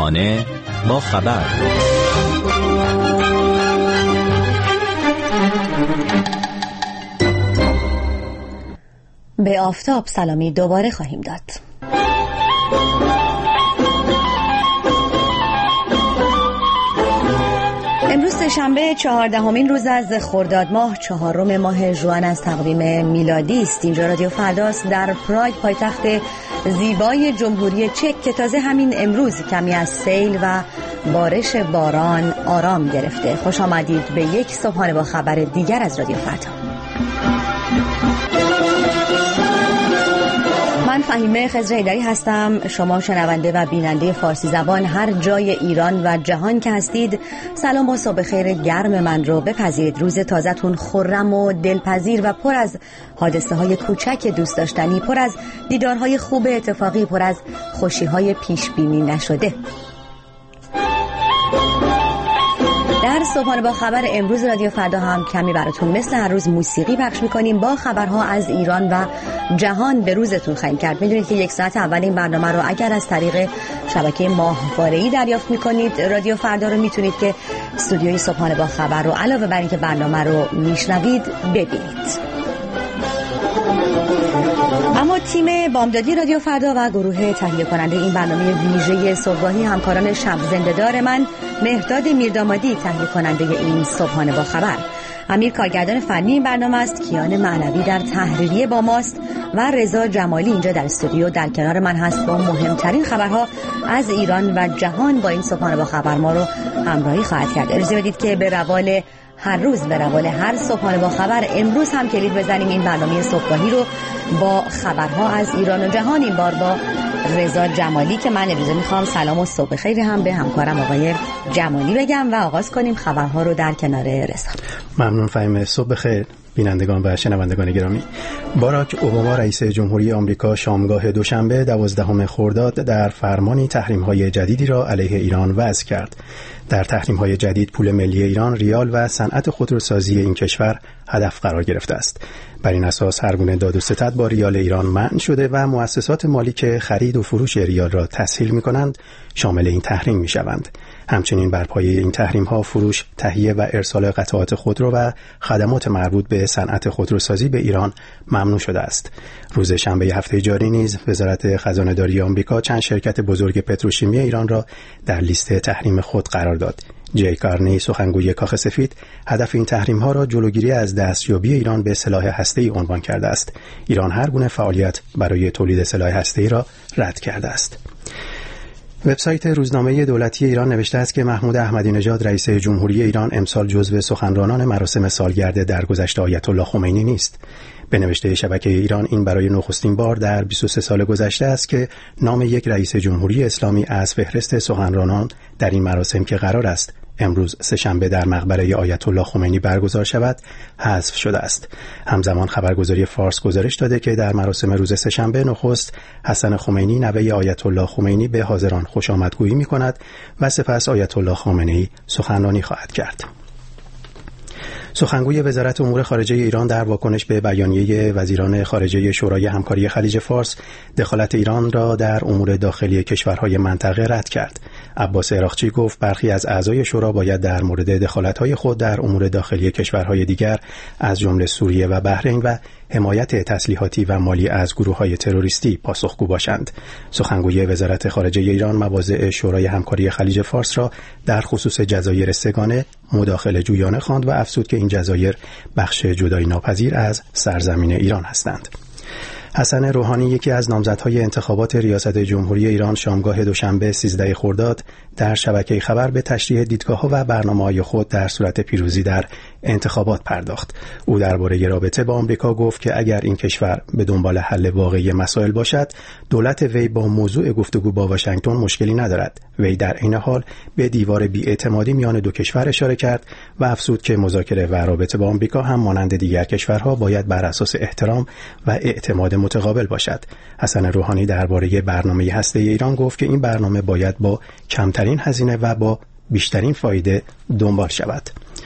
صبحانه با خبر. به آفتاب سلامی دوباره خواهیم داد. امروز سه‌شنبه 14مین روز از خرداد ماه، 4 ماه ژوئن از تقویم میلادی است. اینجا رادیو فرداست در پراگ، پایتخت زیبای جمهوری چک که تازه همین امروز کمی از سیل و بارش باران آرام گرفته. خوش آمدید به یک صبحانه با خبر دیگر از رادیو فردا. من فهیمه خضره‌ایدری هستم. شما شنونده و بیننده فارسی زبان هر جای ایران و جهان که هستید، سلام و صبح خیر گرم من رو بپذیرید. روز تازه‌تون خرم و دلپذیر و پر از حادثه‌های کوچک دوست داشتنی، پر از دیدارهای خوب اتفاقی، پر از خوشی‌های پیش بینی نشده. در صبحانه با خبر امروز رادیو فردا هم کمی براتون مثل هر روز موسیقی پخش میکنیم. با خبرها از ایران و جهان به روزتون خواهیم کرد. میدونید که یک ساعت اول این برنامه رو اگر از طریق شبکه ماهواره‌ای دریافت میکنید، رادیو فردا رو میتونید که استودیوی صبحانه با خبر رو علاوه بر اینکه برنامه رو میشنوید ببینید. اما تیم بامدادی رادیو فردا و گروه تهیه کننده این برنامه ویژه صبحگاهی، همکاران شب زنده‌دار من، مهرداد میردامادی تهیه کننده این صبحانه با خبر، امیر کارگردان فنی این برنامه است، کیان معنوی در تحریریه با ماست و رضا جمالی اینجا در استودیو در کنار من هست با مهمترین خبرها از ایران و جهان. با این صبحانه با خبر ما رو همراهی خواهد کرد. اجازه بدید که به روال هر روز، به روال هر صبحانه با خبر، امروز هم کلید بزنیم این برنامه صبحگاهی رو با خبرها از ایران و جهان، این بار با رضا جمالی که من امروز میخوام سلام و صبح خیری هم به همکارم آقای جمالی بگم و آغاز کنیم خبرها رو در کنار رضا. ممنون فهیمه. صبح خیر بینندگان و شنوندگان گرامی. باراک اوباما رئیس جمهوری آمریکا شامگاه دوشنبه 12 خرداد در فرمانی تحریم‌های جدیدی را علیه ایران وضع کرد. در تحریم‌های جدید پول ملی ایران، ریال و صنعت خودروسازی این کشور هدف قرار گرفته است. بر این اساس هر گونه داد و ستد با ریال ایران منع شده و مؤسسات مالی که خرید و فروش ریال را تسهیل می‌کنند شامل این تحریم می‌شوند. همچنین بر پایه این تحریم‌ها فروش، تهیه و ارسال قطعات خودرو و خدمات مربوط به صنعت خودروسازی به ایران ممنوع شده است. روز شنبه هفته جاری نیز وزارت خزانه‌داری آمریکا چند شرکت بزرگ پتروشیمی ایران را در لیست تحریم خود قرار داد. جی کارنی، سخنگوی کاخ سفید، هدف این تحریم‌ها را جلوگیری از دستیابی ایران به سلاح هسته‌ای عنوان کرده است. ایران هر گونه فعالیت برای تولید سلاح هسته‌ای را رد کرده است. وبسایت روزنامه دولتی ایران نوشته است که محمود احمدی نژاد رئیس جمهوری ایران امسال جزو سخنرانان مراسم سالگرد درگذشت آیت الله خمینی نیست. به نوشته شبکه ایران این برای نخستین بار در 23 سال گذشته است که نام یک رئیس جمهوری اسلامی از فهرست سخنرانان در این مراسم که قرار است امروز سه‌شنبه در مقبره آیت الله خمینی برگزار شود حذف شده است. همزمان خبرگزاری فارس گزارش داده که در مراسم روز سه‌شنبه نخست حسن خمینی نوه آیت الله خمینی به حاضران خوشامدگویی می‌کند و سپس آیت الله خامنه‌ای سخنرانی خواهد کرد. سخنگوی وزارت امور خارجه ایران در واکنش به بیانیه وزیران خارجه شورای همکاری خلیج فارس دخالت ایران را در امور داخلی کشورهای منطقه رد کرد. عباس عراقچی گفت برخی از اعضای شورا باید در مورد دخالت‌های خود در امور داخلی کشورهای دیگر از جمله سوریه و بحرین و حمایت تسلیحاتی و مالی از گروه‌های تروریستی پاسخگو باشند. سخنگوی وزارت خارجه ایران مواضع شورای همکاری خلیج فارس را در خصوص جزایر سگانه مداخله جویانه خواند و افزود که این جزایر بخش جدایی ناپذیر از سرزمین ایران هستند. حسن روحانی، یکی از نامزدهای انتخابات ریاست جمهوری ایران، شامگاه دوشنبه 13 خرداد در شبکه خبر به تشریح دیدگاه‌ها و برنامه‌های خود در صورت پیروزی در انتخابات پرداخت. او درباره رابطه با آمریکا گفت که اگر این کشور به دنبال حل واقعی مسائل باشد، دولت وی با موضوع گفتگو با واشنگتن مشکلی ندارد. وی در این حال به دیوار بی‌اعتمادی میان دو کشور اشاره کرد و افزود که مذاکره و رابطه با آمریکا هم مانند دیگر کشورها باید بر اساس احترام و اعتماد متقابل باشد. حسن روحانی درباره برنامه هسته‌ای ایران گفت که این برنامه باید با کمترین هزینه و با بیشترین فایده دنبال شود.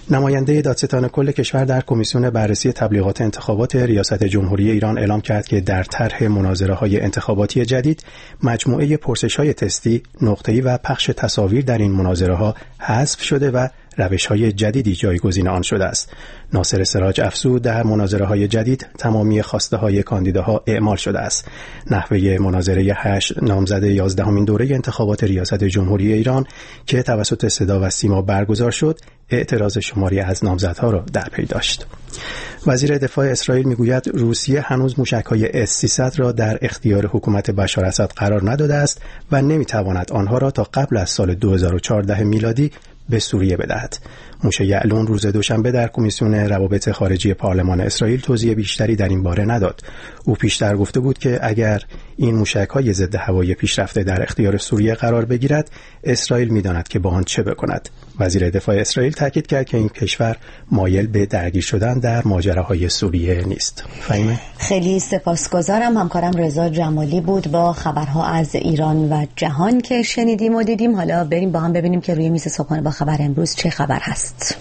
نماینده دادستان کل کشور در کمیسیون بررسی تبلیغات انتخابات ریاست جمهوری ایران اعلام کرد که در طرح مناظره‌های انتخاباتی جدید مجموعه پرسش‌های تستی، نقطه‌ای و پخش تصاویر در این مناظره‌ها حذف شده و روش‌های جدیدی جایگزین آن شده است. ناصر سراج افزود در مناظره‌های جدید تمامی خواسته‌های کاندیداها اعمال شده است. نحوه مناظره 8 نامزد 11مین دوره انتخابات ریاست جمهوری ایران که توسط صدا و سیما برگزار شد، اعتراض شماری از نامزدها را در پی داشت. وزیر دفاع اسرائیل میگوید روسیه هنوز موشک‌های S-300 را در اختیار حکومت بشار اسد قرار نداده است و نمی‌تواند آنها را تا قبل از سال 2014 میلادی به سوریه بدهد. موشه یعلون روز دوشنبه در کمیسیون روابط خارجی پارلمان اسرائیل توضیح بیشتری در این باره نداد. او پیشتر گفته بود که اگر این موشک‌های ضد هوایی پیشرفته در اختیار سوریه قرار بگیرد، اسرائیل می‌داند که با آن چه بکند. وزیر دفاع اسرائیل تاکید کرد که این کشور مایل به درگیر شدن در ماجراهای سوریه نیست. فهیمه؟ خیلی سپاسگزارم. همکارم رضا جمالی بود با خبرها از ایران و جهان که شنیدیم و دیدیم. حالا بریم با هم ببینیم که روی میز صبحانه با خبر امروز چه خبر هست.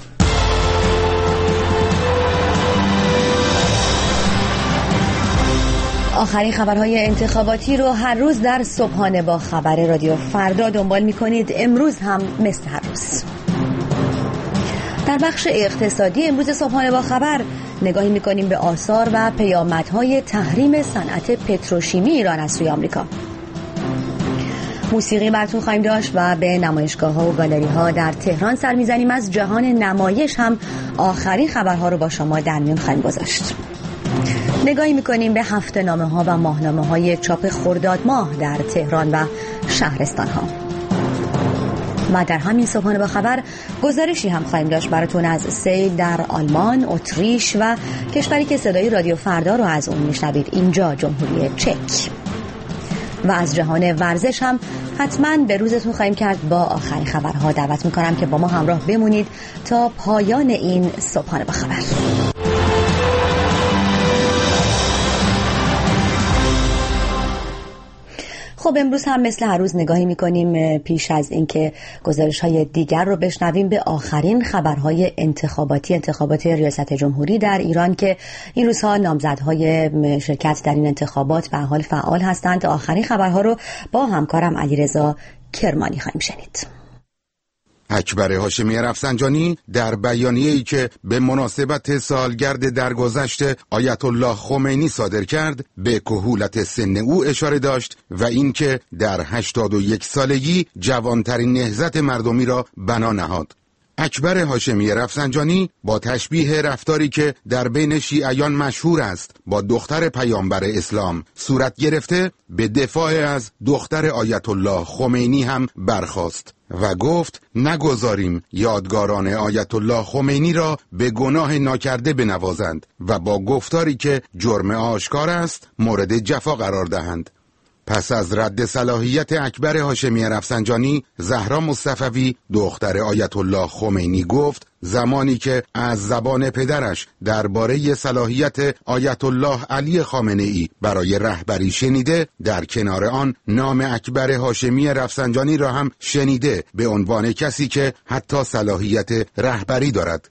آخرین خبرهای انتخاباتی رو هر روز در صبحانه با خبر رادیو فردا دنبال می‌کنید. امروز هم مثل هر روز. در بخش اقتصادی امروز صبحانه با خبر نگاهی می‌کنیم به آثار و پیامدهای تحریم صنعت پتروشیمی ایران از سوی آمریکا. موسیقی براتون خواهیم داشت و به نمایشگاه‌ها و گالری‌ها در تهران سر می‌زنیم. از جهان نمایش هم آخرین خبرها رو با شما در میون خواهیم گذاشت. نگاهی می‌کنیم به هفته‌نامه‌ها و ماهنامه‌های چاپ خرداد ماه در تهران و شهرستان‌ها. و در همین صبحانه با خبر گزارشی هم خواهیم داشت براتون از سیل در آلمان، اتریش و کشوری که صدای رادیو فردا رو از اون میشنوید، اینجا جمهوری چک. و از جهان ورزش هم حتما به روزتون خواهیم کرد با آخرین خبرها. دعوت میکنم که با ما همراه بمونید تا پایان این صبحانه با خبر. خب امروز هم مثل هر روز نگاهی میکنیم پیش از اینکه گزارش‌های دیگر رو بشنویم به آخرین خبرهای انتخابات ریاست جمهوری در ایران که این روزها نامزدهای شرکت در این انتخابات به حال فعال هستند. آخرین خبرها رو با همکارم علیرضا کرمانی خواهیم شنید. اکبر هاشمی رفسنجانی در بیانیه‌ای که به مناسبت سالگرد درگذشت آیت الله خمینی صادر کرد به کهولت سن او اشاره داشت و اینکه در 81 سالگی جوانترین نهضت مردمی را بنا نهاد. اکبر هاشمی رفسنجانی با تشبیه رفتاری که در بین شیعیان مشهور است با دختر پیامبر اسلام صورت گرفته به دفاع از دختر آیت الله خمینی هم برخاست و گفت نگذاریم یادگاران آیت الله خمینی را به گناه ناکرده بنوازند و با گفتاری که جرم آشکار است مورد جفا قرار دهند. پس از رد صلاحیت اکبر هاشمی رفسنجانی، زهرا مصطفوی دختر آیت الله خمینی گفت زمانی که از زبان پدرش درباره صلاحیت آیت الله علی خامنه‌ای برای رهبری شنیده، در کنار آن نام اکبر هاشمی رفسنجانی را هم شنیده به عنوان کسی که حتی صلاحیت رهبری دارد.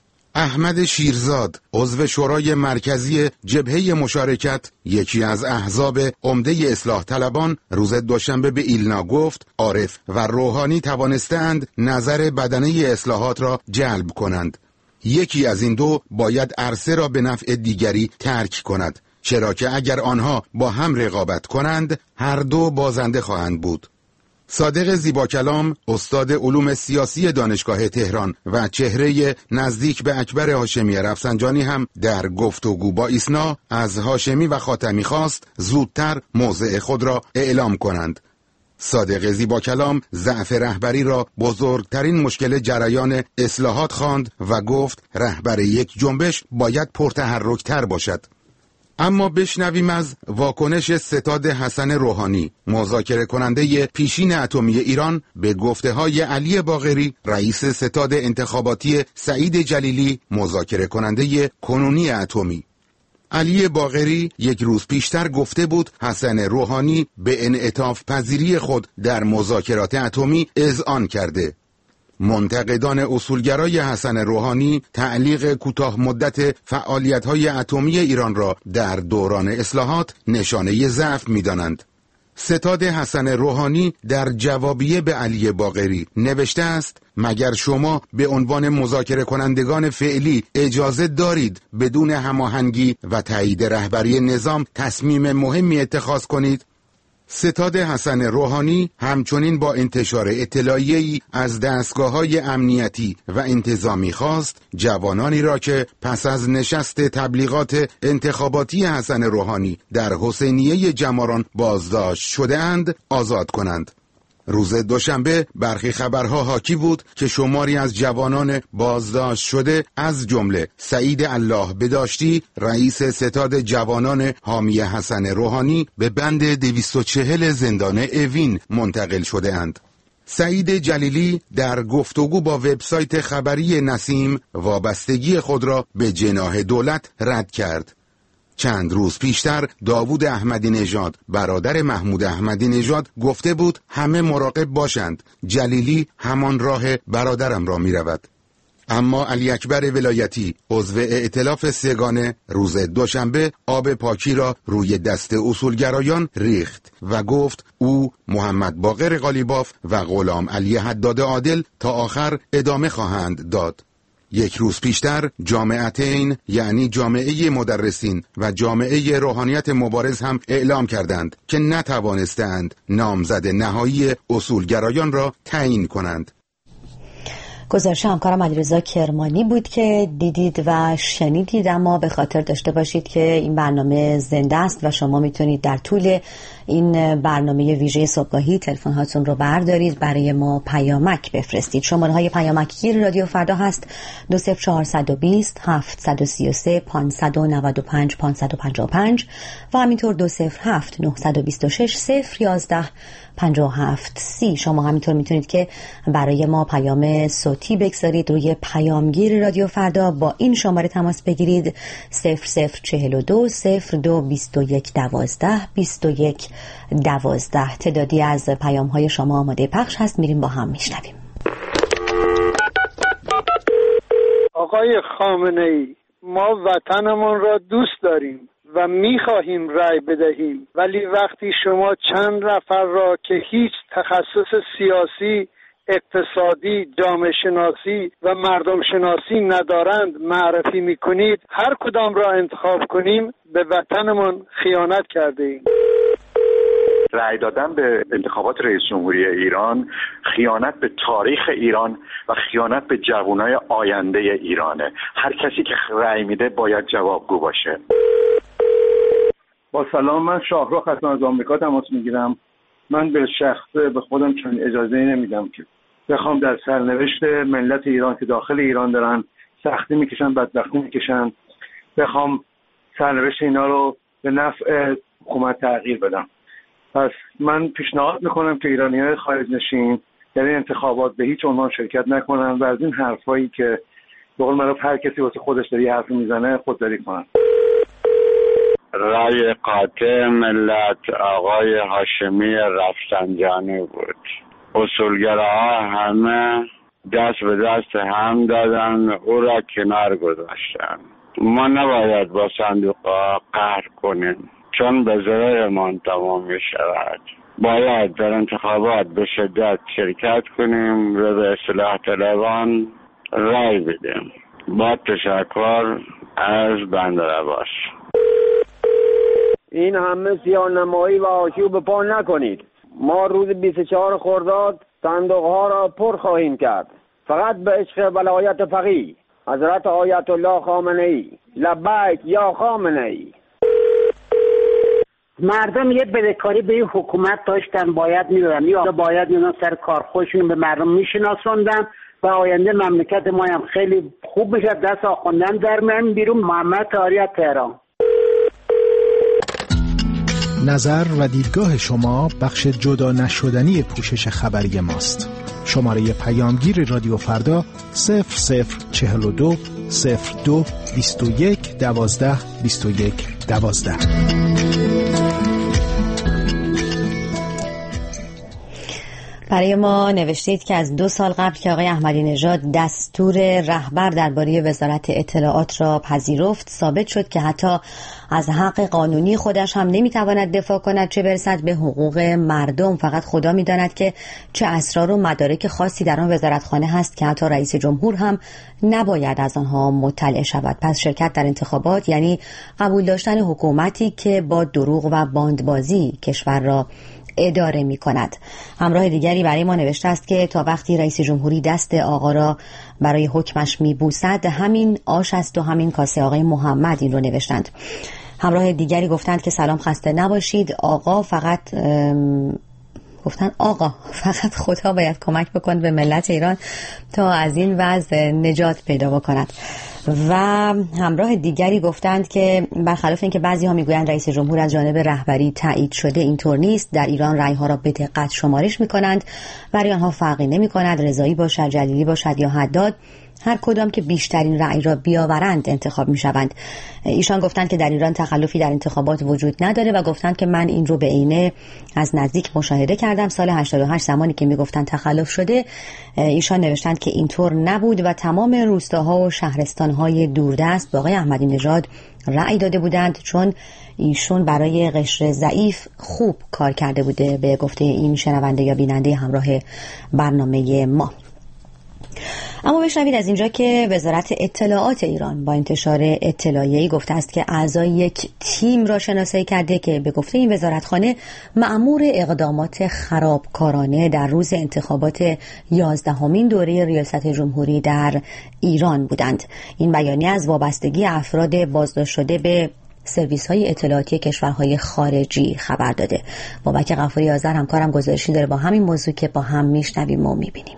احمد شیرزاد عضو شورای مرکزی جبهه مشارکت، یکی از احزاب عمده اصلاح طلبان، روز دوشنبه به ایلنا گفت عارف و روحانی توانستند نظر بدنه اصلاحات را جلب کنند. یکی از این دو باید عرصه را به نفع دیگری ترک کند، چرا که اگر آنها با هم رقابت کنند هر دو بازنده خواهند بود. صادق زیباکلام استاد علوم سیاسی دانشگاه تهران و چهره نزدیک به اکبر هاشمی رفسنجانی هم در گفتگو با ایسنا از هاشمی و خاتمی خواست زودتر موضع خود را اعلام کنند. صادق زیباکلام ضعف رهبری را بزرگترین مشکل جریان اصلاحات خواند و گفت رهبر یک جنبش باید پرتحرک‌تر باشد. اما بشنویم از واکنش ستاد حسن روحانی، مذاکره کننده پیشین اتمی ایران، به گفته‌های علی باقری، رئیس ستاد انتخاباتی سعید جلیلی، مذاکره کننده کنونی اتمی. علی باقری یک روز پیشتر گفته بود حسن روحانی به انعطاف پذیری خود در مذاکرات اتمی اذعان کرده. منتقدان اصولگرای حسن روحانی تعلیق کوتاه مدت فعالیت‌های اتمی ایران را در دوران اصلاحات نشانه ضعف می‌دانند. ستاد حسن روحانی در جوابیه به علی باقری نوشته است: مگر شما به عنوان مذاکره کنندگان فعلی اجازه دارید بدون هماهنگی و تایید رهبری نظام تصمیم مهمی اتخاذ کنید؟ ستاد حسن روحانی همچنین با انتشار اطلاعیه‌ای از دستگاه‌های امنیتی و انتظامی خواست جوانانی را که پس از نشست تبلیغات انتخاباتی حسن روحانی در حسینیه جماران بازداشت شده‌اند آزاد کنند. روز دوشنبه برخی خبرها حاکی بود که شماری از جوانان بازداشت شده از جمله سعید الله بداشتی رئیس ستاد جوانان حامی حسن روحانی به بند 240 زندان اوین منتقل شده اند. سعید جلیلی در گفتگو با وبسایت خبری نسیم وابستگی خود را به جناح دولت رد کرد. چند روز پیشتر داوود احمدی نژاد برادر محمود احمدی نژاد گفته بود همه مراقب باشند، جلیلی همان راه برادرم را می رود. اما علی اکبر ولایتی عضو ائتلاف سگانه روز دوشنبه آب پاکی را روی دست اصولگرایان ریخت و گفت او، محمد باقر قالیباف و غلام علی حداد عادل تا آخر ادامه خواهند داد. یک روز پیشتر جامعتین یعنی جامعه مدرسین و جامعه روحانیت مبارز هم اعلام کردند که نتوانستند نامزد نهایی اصولگرایان را تعیین کنند. گزارش همکارم علیرضا کرمانی بود که دیدید و شنیدید، اما به خاطر داشته باشید که این برنامه زنده است و شما میتونید در طول این برنامه ویژه صبحگاهی تلفن هاتون رو بردارید، برای ما پیامک بفرستید. شماره های پیامک گیر رادیو فردا هست 20420 733 595 555 و همینطور 207 926 011 5730. شما همینطور میتونید که برای ما پیام صوتی بگذارید روی پیامگیر رادیو فردا، با این شماره تماس بگیرید 0042 02 21 12 21 12. تعدادی از پیام های شما آماده پخش هست، میریم با هم میشنویم. آقای خامنه‌ای، ما وطنمون را دوست داریم و می‌خواهیم رأی بدهیم، ولی وقتی شما چند نفر را که هیچ تخصص سیاسی، اقتصادی، جامعه شناسی و مردم شناسی ندارند معرفی می‌کنید، هر کدام را انتخاب کنیم به وطنمون خیانت کرده‌ایم. رأی دادن به انتخابات رئیس جمهوری ایران خیانت به تاریخ ایران و خیانت به جوانای آینده ایرانه. هر کسی که رأی میده باید جوابگو باشه. با سلام، من شاهرخ هستم، از آمریکا تماس میگیرم. من به شخص به خودم چنین اجازه‌ای نمیدم که بخوام در سرنوشت ملت ایران که داخل ایران دارن سختی میکشن، بدبختی میکشن، بخوام سرنوشت اینا رو به نفع حکومت تغییر بدم. پس من پیشنهاد میکنم که ایرانی‌های خارج نشین در این انتخابات به هیچ عنوان شرکت نکنن و از این حرفایی که به قول معروف هر کسی واسه خودش داره یه حرفی میزنه خودداری کنن. رأی قاطع ملت آقای هاشمی رفسنجانی بود. اصولگراها همه دست به دست هم دادن، او را کنار گذاشتن. ما نباید با صندوق‌ها قهر کنیم، چون به ضررمان تمام می شود. باید در انتخابات به شدت شرکت کنیم و به اصلاح طلبان رای بدیم. با تشکر از بندر عباس. این همه سیاه‌نمایی و آشوب پا نکنید. ما روز 24 خرداد صندوق‌ها را پر خواهیم کرد، فقط به عشق ولایت فقیه حضرت آیت الله خامنه‌ای. لبیک یا خامنه‌ای. مردم یه بدهکاری به این حکومت داشتن، باید میدادن، یا باید اینا سر کار خودشون به مردم میشناسوندن و آینده مملکت ما هم خیلی خوب میشه. دست آخوندن در من بیرون. محمد طاهری از تهران. نظر و دیدگاه شما بخش جدا نشدنی پوشش خبری ماست. شماره پیامگیر رادیو فردا 0042 02 21 12 21 12. برای ما نوشتید که از 2 سال قبل که آقای احمدی نژاد دستور رهبر درباره وزارت اطلاعات را پذیرفت، ثابت شد که حتی از حق قانونی خودش هم نمیتواند دفاع کند، چه برسد به حقوق مردم. فقط خدا میداند که چه اسرار و مدارک خاصی در آن وزارتخانه هست که حتی رئیس جمهور هم نباید از آنها مطلع شود. پس شرکت در انتخابات یعنی قبول داشتن حکومتی که با دروغ و باندبازی کشور را اداره می کند. همراه دیگری برای ما نوشته است که تا وقتی رئیس جمهوری دست آقا را برای حکمش می بوسد همین آش است و همین کاسه. آقای محمد این رو نوشتند. همراه دیگری گفتند که سلام، خسته نباشید آقا، فقط خدا باید کمک بکند به ملت ایران تا از این وضع نجات پیدا بکند. و همراه دیگری گفتند که برخلاف اینکه بعضی ها میگویند رئیس جمهور از جانب رهبری تایید شده، اینطور نیست. در ایران رأی ها را به دقت شمارش میکنند، برای آنها فرقی نمیکند رضایی باشد، جلیلی باشد یا حداد، هر کدام که بیشترین رأی را بیاورند انتخاب میشوند. ایشان گفتند که در ایران تخلفی در انتخابات وجود نداره و گفتند که من این رو به عینه از نزدیک مشاهده کردم. سال 88 زمانی که میگفتند تخلف شده، ایشان نوشتند که اینطور نبود و تمام روستاها و شهرستانهای دوردست با آقای احمدی نژاد رأی داده بودند، چون ایشون برای قشر ضعیف خوب کار کرده بوده، به گفته این شنونده یا بیننده همراه برنامه ما. اما بشنوید از اینجا که وزارت اطلاعات ایران با انتشار اطلاعیه‌ای گفته است که اعضای یک تیم را شناسایی کرده که به گفته این وزارتخانه مأمور اقدامات خرابکارانه در روز انتخابات 11مین دوره ریاست جمهوری در ایران بودند. این بیانیه از وابستگی افراد بازداشت شده به سرویس‌های اطلاعاتی کشورهای خارجی خبر داده. بابک غفوری آذر همکارم گزارشی داره با همین موضوع که با هم میشنویم و میبینیم.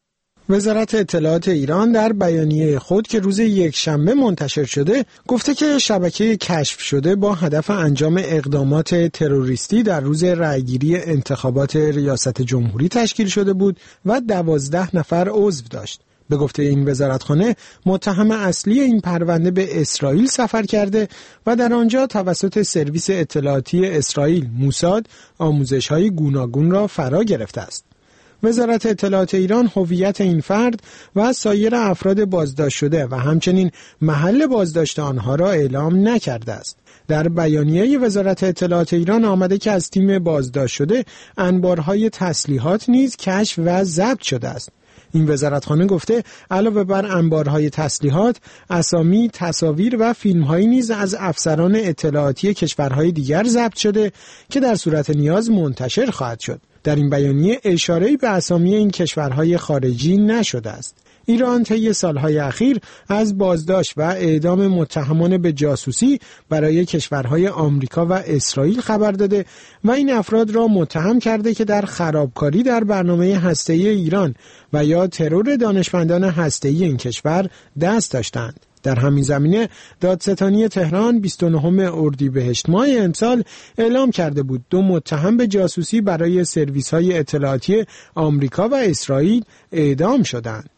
وزارت اطلاعات ایران در بیانیه خود که روز یکشنبه منتشر شده گفته که شبکه کشف شده با هدف انجام اقدامات تروریستی در روز رأیگیری انتخابات ریاست جمهوری تشکیل شده بود و 12 نفر عضو داشت. به گفته این وزارتخانه متهم اصلی این پرونده به اسرائیل سفر کرده و در آنجا توسط سرویس اطلاعاتی اسرائیل موساد آموزش‌های گوناگون را فرا گرفته است. وزارت اطلاعات ایران هویت این فرد و سایر افراد بازداشت شده و همچنین محل بازداشت آنها را اعلام نکرده است. در بیانیه وزارت اطلاعات ایران آمده که از تیم بازداشت شده انبارهای تسلیحات نیز کشف و ضبط شده است. این وزارتخانه گفته علاوه بر انبارهای تسلیحات، اسامی، تصاویر و فیلم‌هایی نیز از افسران اطلاعاتی کشورهای دیگر ضبط شده که در صورت نیاز منتشر خواهد شد. در این بیانیه اشاره‌ای به اسامی این کشورهای خارجی نشده است. ایران طی سالهای اخیر از بازداشت و اعدام متهمان به جاسوسی برای کشورهای آمریکا و اسرائیل خبر داده و این افراد را متهم کرده که در خرابکاری در برنامه هسته‌ای ایران و یا ترور دانشمندان هسته‌ای این کشور دست داشتند. در همین زمینه دادستانی تهران 29 اردیبهشت ماه امسال اعلام کرده بود 2 متهم به جاسوسی برای سرویس‌های اطلاعاتی آمریکا و اسرائیل اعدام شدند.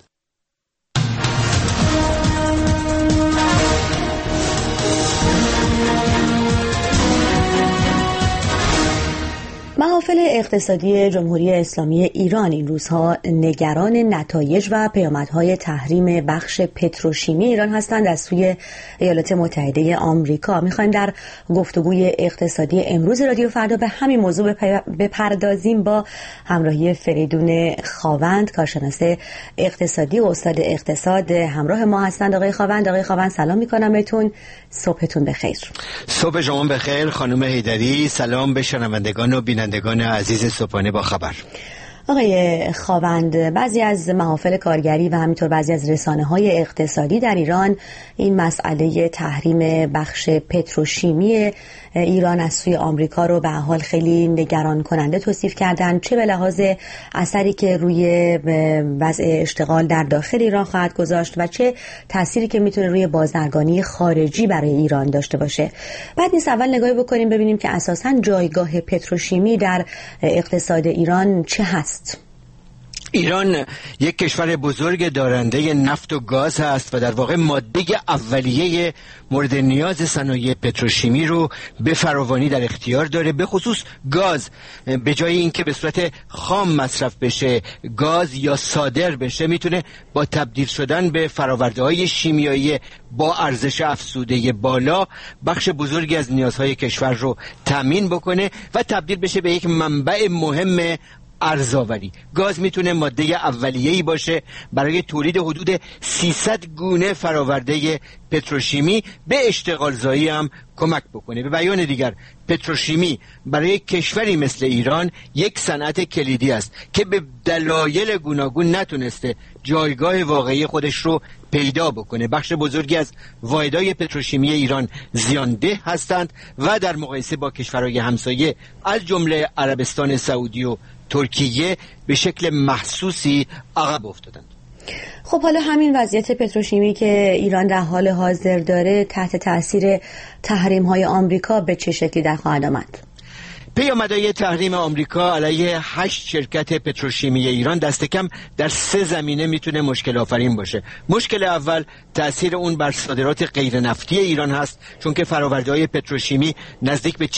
محافل اقتصادی جمهوری اسلامی ایران این روزها نگران نتایج و پیامدهای تحریم بخش پتروشیمی ایران هستند از سوی ایالات متحده آمریکا. میخوایم در گفتگوی اقتصادی امروز رادیو فردا به همین موضوع بپردازیم با همراهی فریدون خاوند، کارشناس اقتصادی و استاد اقتصاد. همراه ما هستند آقای خاوند سلام میکنم بهتون، صبحتون بخیر. صبح شما بخیر خانم حیدری، سلام به شنوندگان و بینندگان عزیز صبحانه با خبر. آقای خاوند، بعضی از محافل کارگری و همینطور بعضی از رسانه‌های اقتصادی در ایران این مسئله تحریم بخش پتروشیمی ایران از سوی آمریکا رو به حال خیلی نگران کننده توصیف کردن، چه به لحاظ اثری که روی وضع اشتغال در داخل ایران خواهد گذاشت و چه تأثیری که میتونه روی بازرگانی خارجی برای ایران داشته باشه. بعد نیست اول نگاهی بکنیم ببینیم که اساساً جایگاه پتروشیمی در اقتصاد ایران چه هست. ایران یک کشور بزرگ دارنده نفت و گاز هست و در واقع ماده اولیه مورد نیاز صنایع پتروشیمی رو به فراوانی در اختیار داره. به خصوص گاز، به جای اینکه به صورت خام مصرف بشه، گاز یا صادر بشه، میتونه با تبدیل شدن به فرآورده‌های شیمیایی با ارزش افزوده بالا بخش بزرگی از نیازهای کشور رو تامین بکنه و تبدیل بشه به یک منبع مهم ارزآوری. گاز میتونه ماده اولیه‌ای باشه برای تولید حدود 300 گونه فراورده پتروشیمی، به اشتغالزایی هم کمک بکنه. به بیان دیگر، پتروشیمی برای کشوری مثل ایران یک صنعت کلیدی است که به دلایل گوناگون نتونسته جایگاه واقعی خودش رو پیدا بکنه. بخش بزرگی از واحدهای پتروشیمی ایران زیانده هستند و در مقایسه با کشورهای همسایه از جمله عربستان سعودی و ترکیه به شکل محسوسی عقب افتادند. خب حالا همین وضعیت پتروشیمی که ایران در حال حاضر داره تحت تاثیر تحریم‌های آمریکا به چه شکلی در خواهد آمد؟ پیامدهای تحریم آمریکا علیه 8 شرکت پتروشیمی ایران دست کم در 3 زمینه میتونه مشکل آفرین باشه. مشکل اول تأثیر اون بر صادرات غیر نفتی ایران هست، چون که فرآورده‌های پتروشیمی نزدیک به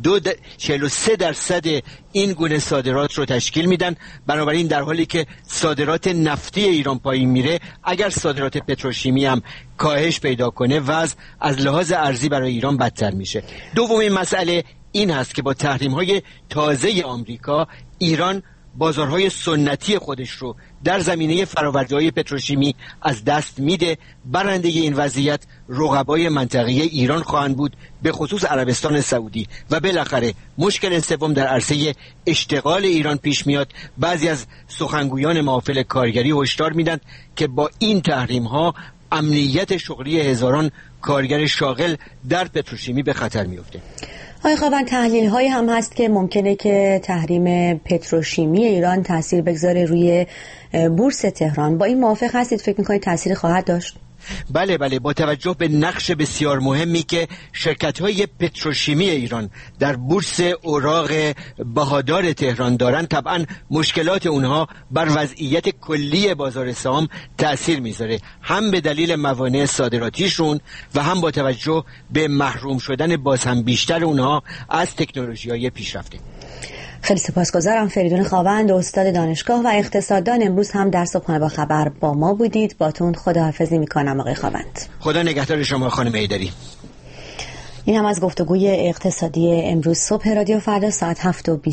43% این گونه صادرات رو تشکیل میدن. بنابراین در حالی که صادرات نفتی ایران پایین میره، اگر صادرات پتروشیمی هم کاهش پیدا کنه، وضع از لحاظ ارزی برای ایران بدتر میشه. دومین مسئله این هست که با تحریم‌های تازه آمریکا، ایران بازارهای سنتی خودش رو در زمینه فرآورده‌های پتروشیمی از دست میده. برنده این وضعیت رقبای منطقه‌ای ایران خواهند بود، به خصوص عربستان سعودی. و بالاخره مشکل سوم در عرصه اشتغال ایران پیش میاد. بعضی از سخنگویان محافل کارگری هشدار میدن که با این تحریم‌ها امنیت شغلی هزاران کارگر شاغل در پتروشیمی به خطر میفته. آقای خاوند، تحلیل های هم هست که ممکنه که تحریم پتروشیمی ایران تاثیر بگذاره روی بورس تهران. با این موافق هستید؟ فکر میکنید تاثیر خواهد داشت؟ بله، با توجه به نقش بسیار مهمی که شرکت‌های پتروشیمی ایران در بورس اوراق بهادار تهران دارن، طبعا مشکلات اونها بر وضعیت کلی بازار سهام تأثیر میذاره، هم به دلیل موانع صادراتیشون و هم با توجه به محروم شدن باز هم بیشتر اونها از تکنولوژی‌های پیشرفته. خیلی سپاسگزارم. فریدون خاوند، استاد دانشگاه و اقتصاددان، امروز هم در صبحانه با خبر با ما بودید. باتون خداحافظی میکنم آقای خاوند. خدا نگهدار شما خانم حیدری. این هم از گفتگوی اقتصادی امروز صبح رادیو فردا. ساعت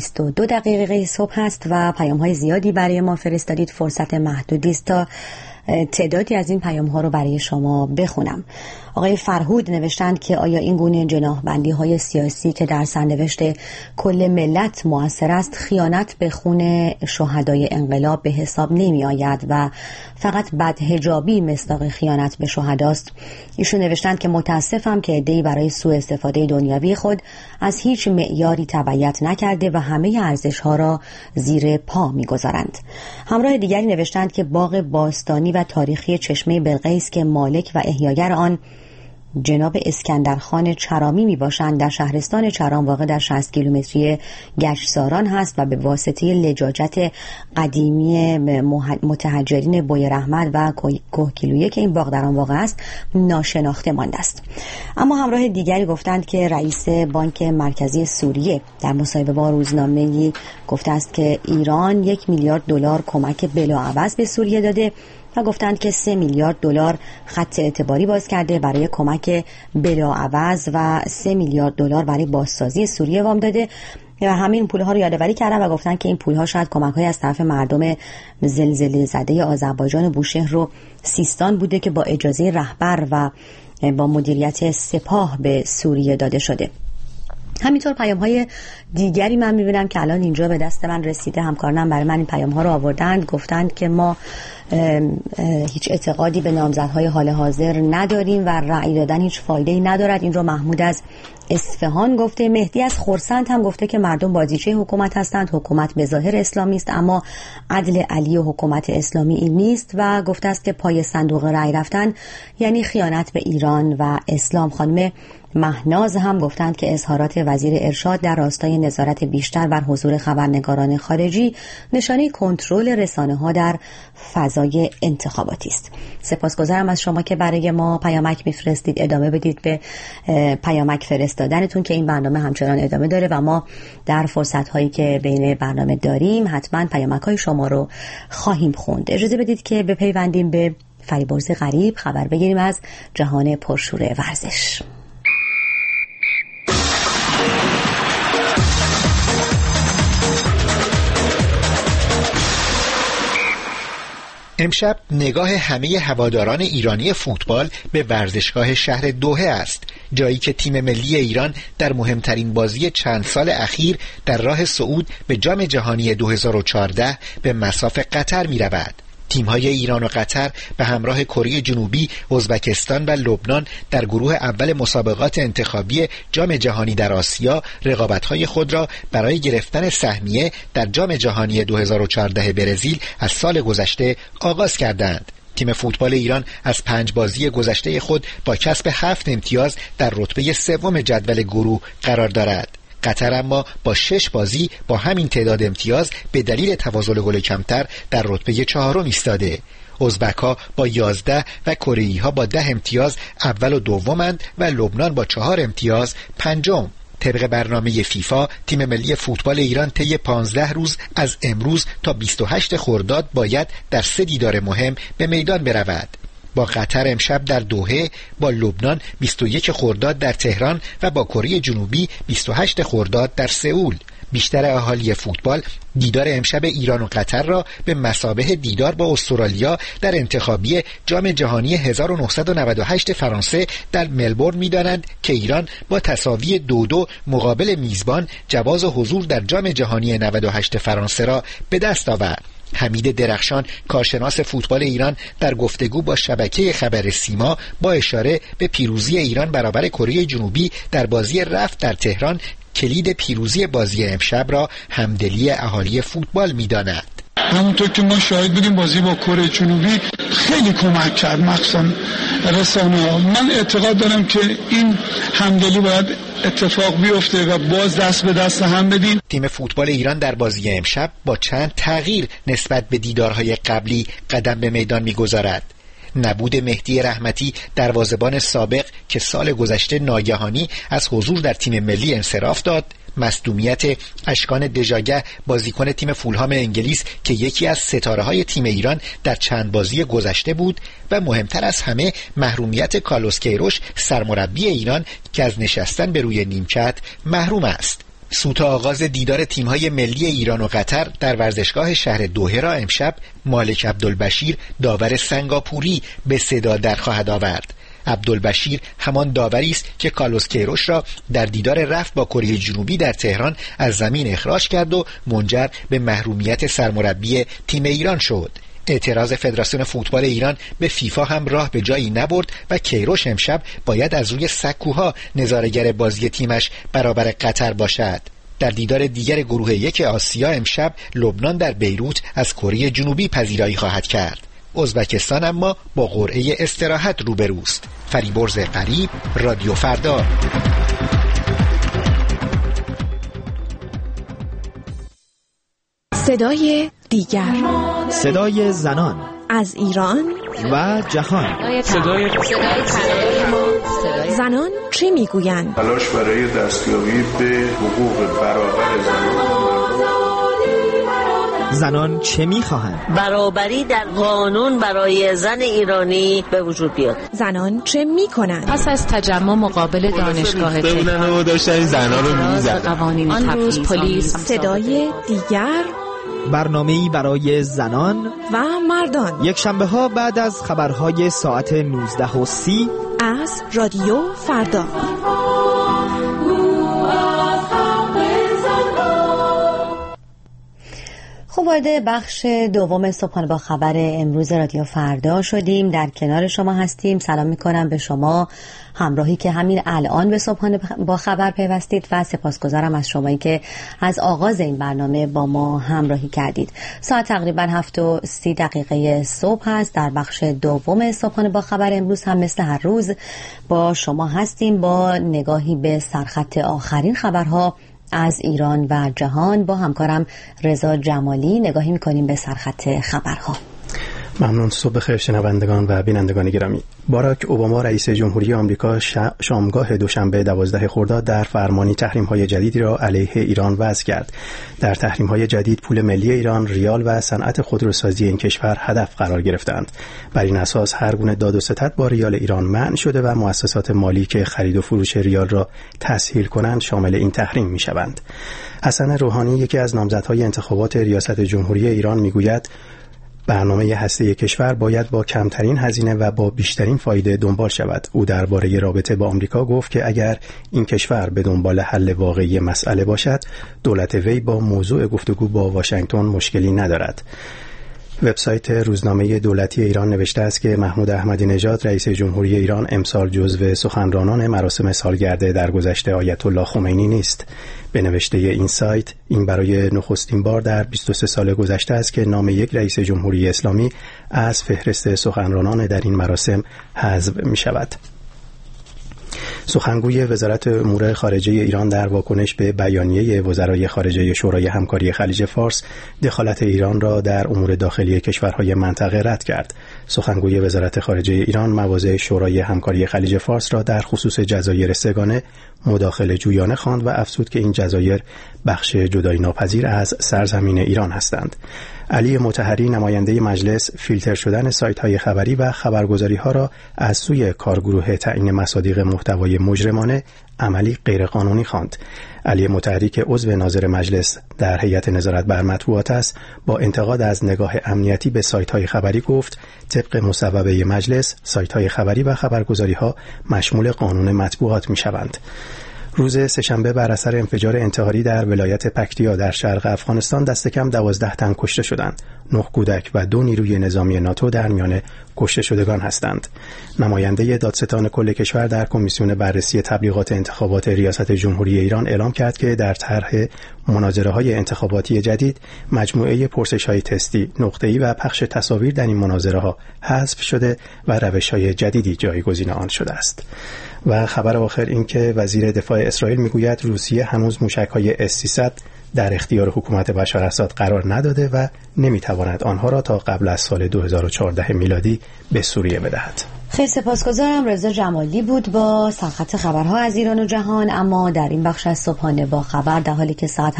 7:22 صبح هست و پیام‌های زیادی برای ما فرستادید. فرصت محدودی است تا تعدادی از این پیام‌ها رو برای شما بخونم. آقای فرهود نوشتند که آیا این گونه جناح‌بندی‌های سیاسی که در سرنوشت کل ملت مؤثر است، خیانت به خون شهدای انقلاب به حساب نمی آید و فقط بدحجابی مصداق خیانت به شهداست؟ ایشون نوشتند که متاسفم که عده‌ای برای سوء استفاده دنیوی خود از هیچ معیاری تبعیت نکرده و همه ارزش‌ها را زیر پا می‌گذارند. همراه دیگری نوشتند که باغ باستانی و تاریخی چشمه بلقیس که مالک و احیاگر آن جناب اسکندرخان چرامی می باشند، در شهرستان چرام واقع در 60 کیلومتری گشساران هست و به واسطه لجاجت قدیمی متحجرین بوی رحمت و کوهگیلویه که این باغ در آن واقع است ناشناخته مانده است. اما همراه دیگری گفتند که رئیس بانک مرکزی سوریه در مصاحبه با روزنامه‌ای گفته است که ایران 1 میلیارد دلار کمک بلاعوض به سوریه داده و گفتند که 3 میلیارد دلار خط اعتباری باز کرده برای کمک بلاعوض و 3 میلیارد دلار برای بازسازی سوریه وام داده و همین پولها رو یادآوری کردن و گفتن که این پولها شاید کمک‌های از طرف مردم زلزله زده آذربایجان و بوشهر و سیستان بوده که با اجازه رهبر و با مدیریت سپاه به سوریه داده شده. همینطور پیام‌های دیگری من می‌بینم که الان اینجا به دست من رسیده. همکارانم برای من این پیام‌ها رو آوردند. گفتند که ما هیچ اعتقادی به نامزدهای حال حاضر نداریم و رأی دادن هیچ فایده‌ای ندارد. این رو محمود از اصفهان گفته. مهدی از خرسند هم گفته که مردم بازیچه حکومت هستند، حکومت به ظاهر اسلامی است اما عدل علی و حکومت اسلامی این نیست و گفته است که پای صندوق رأی رفتن یعنی خیانت به ایران و اسلام. خانم مهناز هم گفتند که اظهارات وزیر ارشاد در راستای نظارت بیشتر بر حضور خبرنگاران خارجی نشانه کنترل رسانه‌ها در فضای انتخاباتی است. سپاسگزارم از شما که برای ما پیامک میفرستید. ادامه بدید به پیامک فرستادنتون که این برنامه همچنان ادامه داره و ما در فرصت‌هایی که بین برنامه داریم حتما پیامک‌های شما رو خواهیم خوند. اجازه بدید که بپیوندیم به فریبرز غریب، خبر بگیریم از جهان پرشور ورزش. امشب نگاه همه هواداران ایرانی فوتبال به ورزشگاه شهر دوحه است، جایی که تیم ملی ایران در مهمترین بازی چند سال اخیر در راه صعود به جام جهانی 2014 به مصاف قطر می رود. تیم‌های ایران و قطر به همراه کره جنوبی، ازبکستان و لبنان در گروه اول مسابقات انتخابی جام جهانی در آسیا رقابت‌های خود را برای گرفتن سهمیه در جام جهانی 2014 برزیل از سال گذشته آغاز کردند. تیم فوتبال ایران از 5 بازی گذشته خود با کسب 7 امتیاز در رتبه 3 جدول گروه قرار دارد. قطر اما با 6 بازی با همین تعداد امتیاز به دلیل تفاضل گل کمتر در رتبه 4 ایستاده. ازبک‌ها با 11 و کره‌ای‌ها با 10 امتیاز اول و دومند و لبنان با 4 امتیاز پنجم. طبق برنامه فیفا تیم ملی فوتبال ایران طی 15 روز از امروز تا 28 خرداد باید در 3 دیدار مهم به میدان برود. با قطر امشب در دوحه، با لبنان 21 خرداد در تهران و با کره جنوبی 28 خرداد در سئول. بیشتر اهالی فوتبال دیدار امشب ایران و قطر را به مثابه دیدار با استرالیا در انتخابی جام جهانی 1998 فرانسه در ملبورن می‌دانند که ایران با تساوی 2-2 مقابل میزبان جواز حضور در جام جهانی 98 فرانسه را به دست آورد. حمید درخشان، کارشناس فوتبال ایران، در گفتگو با شبکه خبر سیما با اشاره به پیروزی ایران برابر کره جنوبی در بازی رفت در تهران کلید پیروزی بازی امشب را همدلی اهالی فوتبال می‌داند. همونطور که ما شاهد بودیم بازی با کره جنوبی خیلی کمک کرد، مخصوصا رسانه‌ها. من اعتقاد دارم که این همدلی باید اتفاق بیفته و باز دست به دست هم بدیم. تیم فوتبال ایران در بازی امشب با چند تغییر نسبت به دیدارهای قبلی قدم به میدان می‌گذارد. نبود مهدی رحمتی دروازه‌بان سابق که سال گذشته ناگهانی از حضور در تیم ملی انصراف داد، مصدومیت اشکان دژاگه بازیکن تیم فولهام انگلیس که یکی از ستاره‌های تیم ایران در چند بازی گذشته بود و مهمتر از همه محرومیت کارلوس کیروش سرمربی ایران که از نشستن به روی نیمکت محروم است. سوت آغاز دیدار تیم‌های ملی ایران و قطر در ورزشگاه شهر دوحه را امشب مالک عبدالبشیر داور سنگاپوری به صدا در خواهد آورد. عبدالبشیر همان داوری است که کارلوس کیروش را در دیدار رفت با کره جنوبی در تهران از زمین اخراج کرد و منجر به محرومیت سرمربی تیم ایران شد. اعتراض فدراسیون فوتبال ایران به فیفا هم راه به جایی نبرد و کیروش امشب باید از روی سکوها نظاره‌گر بازی تیمش برابر قطر باشد. در دیدار دیگر گروه 1 آسیا امشب لبنان در بیروت از کره جنوبی پذیرایی خواهد کرد. ازبکستان اما با قرعه استراحت روبروست. فریبرز غریب، رادیو فردا. صدای دیگر، صدای زنان از ایران و جهان. صدای زنان چه میگویند؟ تلاش برای دستیابی به حقوق برابر زنان چه میخواهند؟ برابری در قانون برای زن ایرانی به وجود بیاد. زنان چه میکنند؟ پس از تجمع مقابل دانشگاه تهران داشتن زنان رو میزدن. آن روز پلیس. صدای دیگر، برنامه‌ای برای زنان و مردان، یک شنبه ها بعد از خبرهای ساعت 19:30 از رادیو فردا. خب وارد بخش دوم صبحانه با خبر امروز رادیو فردا شدیم. در کنار شما هستیم. سلام میکنم به شما همراهی که همین الان به صبحانه با خبر پیوستید و سپاسگزارم از شمایی که از آغاز این برنامه با ما همراهی کردید. ساعت تقریبا 7:30 صبح هست. در بخش دوم صبحانه با خبر امروز هم مثل هر روز با شما هستیم با نگاهی به سرخط آخرین خبرها از ایران و جهان. با همکارم رضا جمالی نگاهی میکنیم به سرخط خبرها. ممنون. صبح خیر شنوندگان و بینندگان گرامی. باراک اوباما رئیس جمهوری آمریکا شامگاه دوشنبه 12 خرداد در فرمانی تحریم‌های جدیدی را علیه ایران وضع کرد. در تحریم‌های جدید پول ملی ایران، ریال و صنعت خودروسازی این کشور هدف قرار گرفتند. بر این اساس هر گونه داد و ستد با ریال ایران منع شده و مؤسسات مالی که خرید و فروش ریال را تسهیل کنند شامل این تحریم می‌شوند. حسن روحانی یکی از نامزدهای انتخابات ریاست جمهوری ایران می‌گوید برنامه هسته کشور باید با کمترین هزینه و با بیشترین فایده دنبال شود. او درباره رابطه با آمریکا گفت که اگر این کشور به دنبال حل واقعی مسئله باشد، دولت وی با موضوع گفتگو با واشنگتن مشکلی ندارد. وبسایت روزنامه دولتی ایران نوشته است که محمود احمدی نژاد رئیس جمهوری ایران امسال جزو سخنرانان مراسم سالگرد درگذشت آیت الله خمینی نیست. به نوشته این سایت این برای نخستین بار در 23 سال گذشته است که نام یک رئیس جمهوری اسلامی از فهرست سخنرانان در این مراسم حذف می شود. سخنگوی وزارت امور خارجه ایران در واکنش به بیانیه وزرای خارجه شورای همکاری خلیج فارس دخالت ایران را در امور داخلی کشورهای منطقه رد کرد. سخنگوی وزارت خارجه ایران مواضع شورای همکاری خلیج فارس را در خصوص جزایر سه‌گانه مداخله جویانه خواند و افزود که این جزایر بخش جدایی ناپذیر از سرزمین ایران هستند. علی مطهری نماینده مجلس فیلتر شدن سایت‌های خبری و خبرگزاری‌ها را از سوی کارگروه تعیین مصادیق محتوای مجرمانه عملی غیرقانونی خواند. علی مطهری که عضو ناظر مجلس در هیئت نظارت بر مطبوعات است، با انتقاد از نگاه امنیتی به سایت‌های خبری گفت طبق مصوبه مجلس سایت‌های خبری و خبرگزاری‌ها مشمول قانون مطبوعات می‌شوند. روز سه‌شنبه بر اثر انفجار انتحاری در ولایت پکتیا در شرق افغانستان دست کم 12 تن کشته شدند. 9 کودک و 2 نیروی نظامی ناتو در میان کشته شدگان هستند. نماینده دادستان کل کشور در کمیسیون بررسی تبلیغات انتخابات ریاست جمهوری ایران اعلام کرد که در طرح مناظره‌های انتخاباتی جدید مجموعه پرسش‌های تستی، نقطه‌ای و پخش تصاویر در این مناظره‌ها حذف شده و روش‌های جدیدی جایگزین آن شده است. و خبر آخر این که وزیر دفاع اسرائیل میگوید روسیه هنوز موشک‌های S-300 در اختیار حکومت بشار اسد قرار نداده و نمیتواند آنها را تا قبل از سال 2014 میلادی به سوریه بدهد. خیلی سپاسگزارم. رضا جمالی بود با سرخط خبرها از ایران و جهان. اما در این بخش از صبحانه با خبر در حالی که ساعت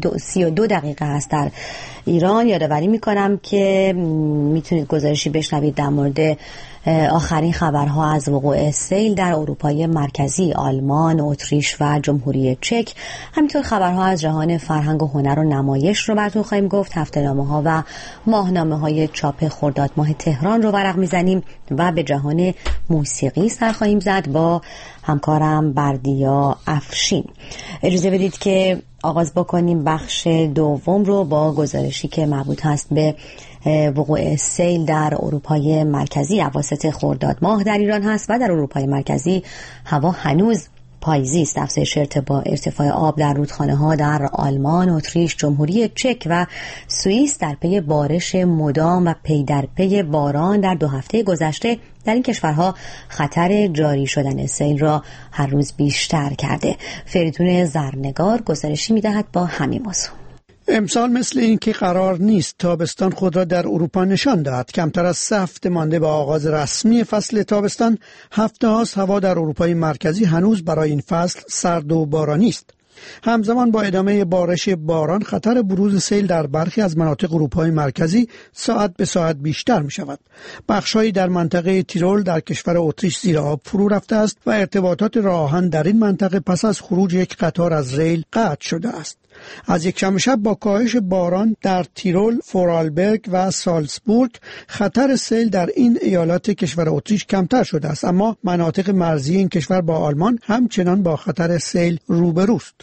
7:32 است در ایران یادآوری میکنم که میتونید گزارشی بشنوید در مورد آخرین خبرها از وقوع سیل در اروپای مرکزی، آلمان، اتریش و جمهوری چک. همینطور خبرها از جهان فرهنگ و هنر و نمایش رو براتون خواهیم گفت. هفته‌نامه‌ها و ماهنامه‌های چاپ خرداد ماه تهران رو ورق میزنیم و به جهان موسیقی سر خواهیم زد با همکارم بردیا افشین. اجازه بدید که آغاز بکنیم بخش دوم رو با گزارشی که مربوط هست به وقوع سیل در اروپای مرکزی. اواسط خرداد ماه در ایران هست و در اروپای مرکزی هوا هنوز پاییزی است. افزایش ارتفاع آب در رودخانه‌ها در آلمان، اتریش، جمهوری چک و سوئیس در پی بارش مدام و پی در پی باران در 2 هفته گذشته در این کشورها خطر جاری شدن سیل را هر روز بیشتر کرده. فریدون زرنگار گزارشی می‌دهد با همین موضوع. امسال مثل این که قرار نیست تابستان خود را در اروپا نشان دهد. کمتر از 3 هفته مانده به آغاز رسمی فصل تابستان، هفته هاست هوا در اروپای مرکزی هنوز برای این فصل سرد و بارانی است. همزمان با ادامه بارش باران خطر بروز سیل در برخی از مناطق اروپای مرکزی ساعت به ساعت بیشتر می شود. بخش‌هایی در منطقه تیرول در کشور اتریش زیر آب فرو رفته است و ارتباطات راه آهن در این منطقه پس از خروج یک قطار از ریل قطع شده است. از یکشنبه شب با کاهش باران در تیرول، فورالبرگ و سالزبورگ خطر سیل در این ایالات کشور اتریش کمتر شده است، اما مناطق مرزی این کشور با آلمان همچنان با خطر سیل روبروست.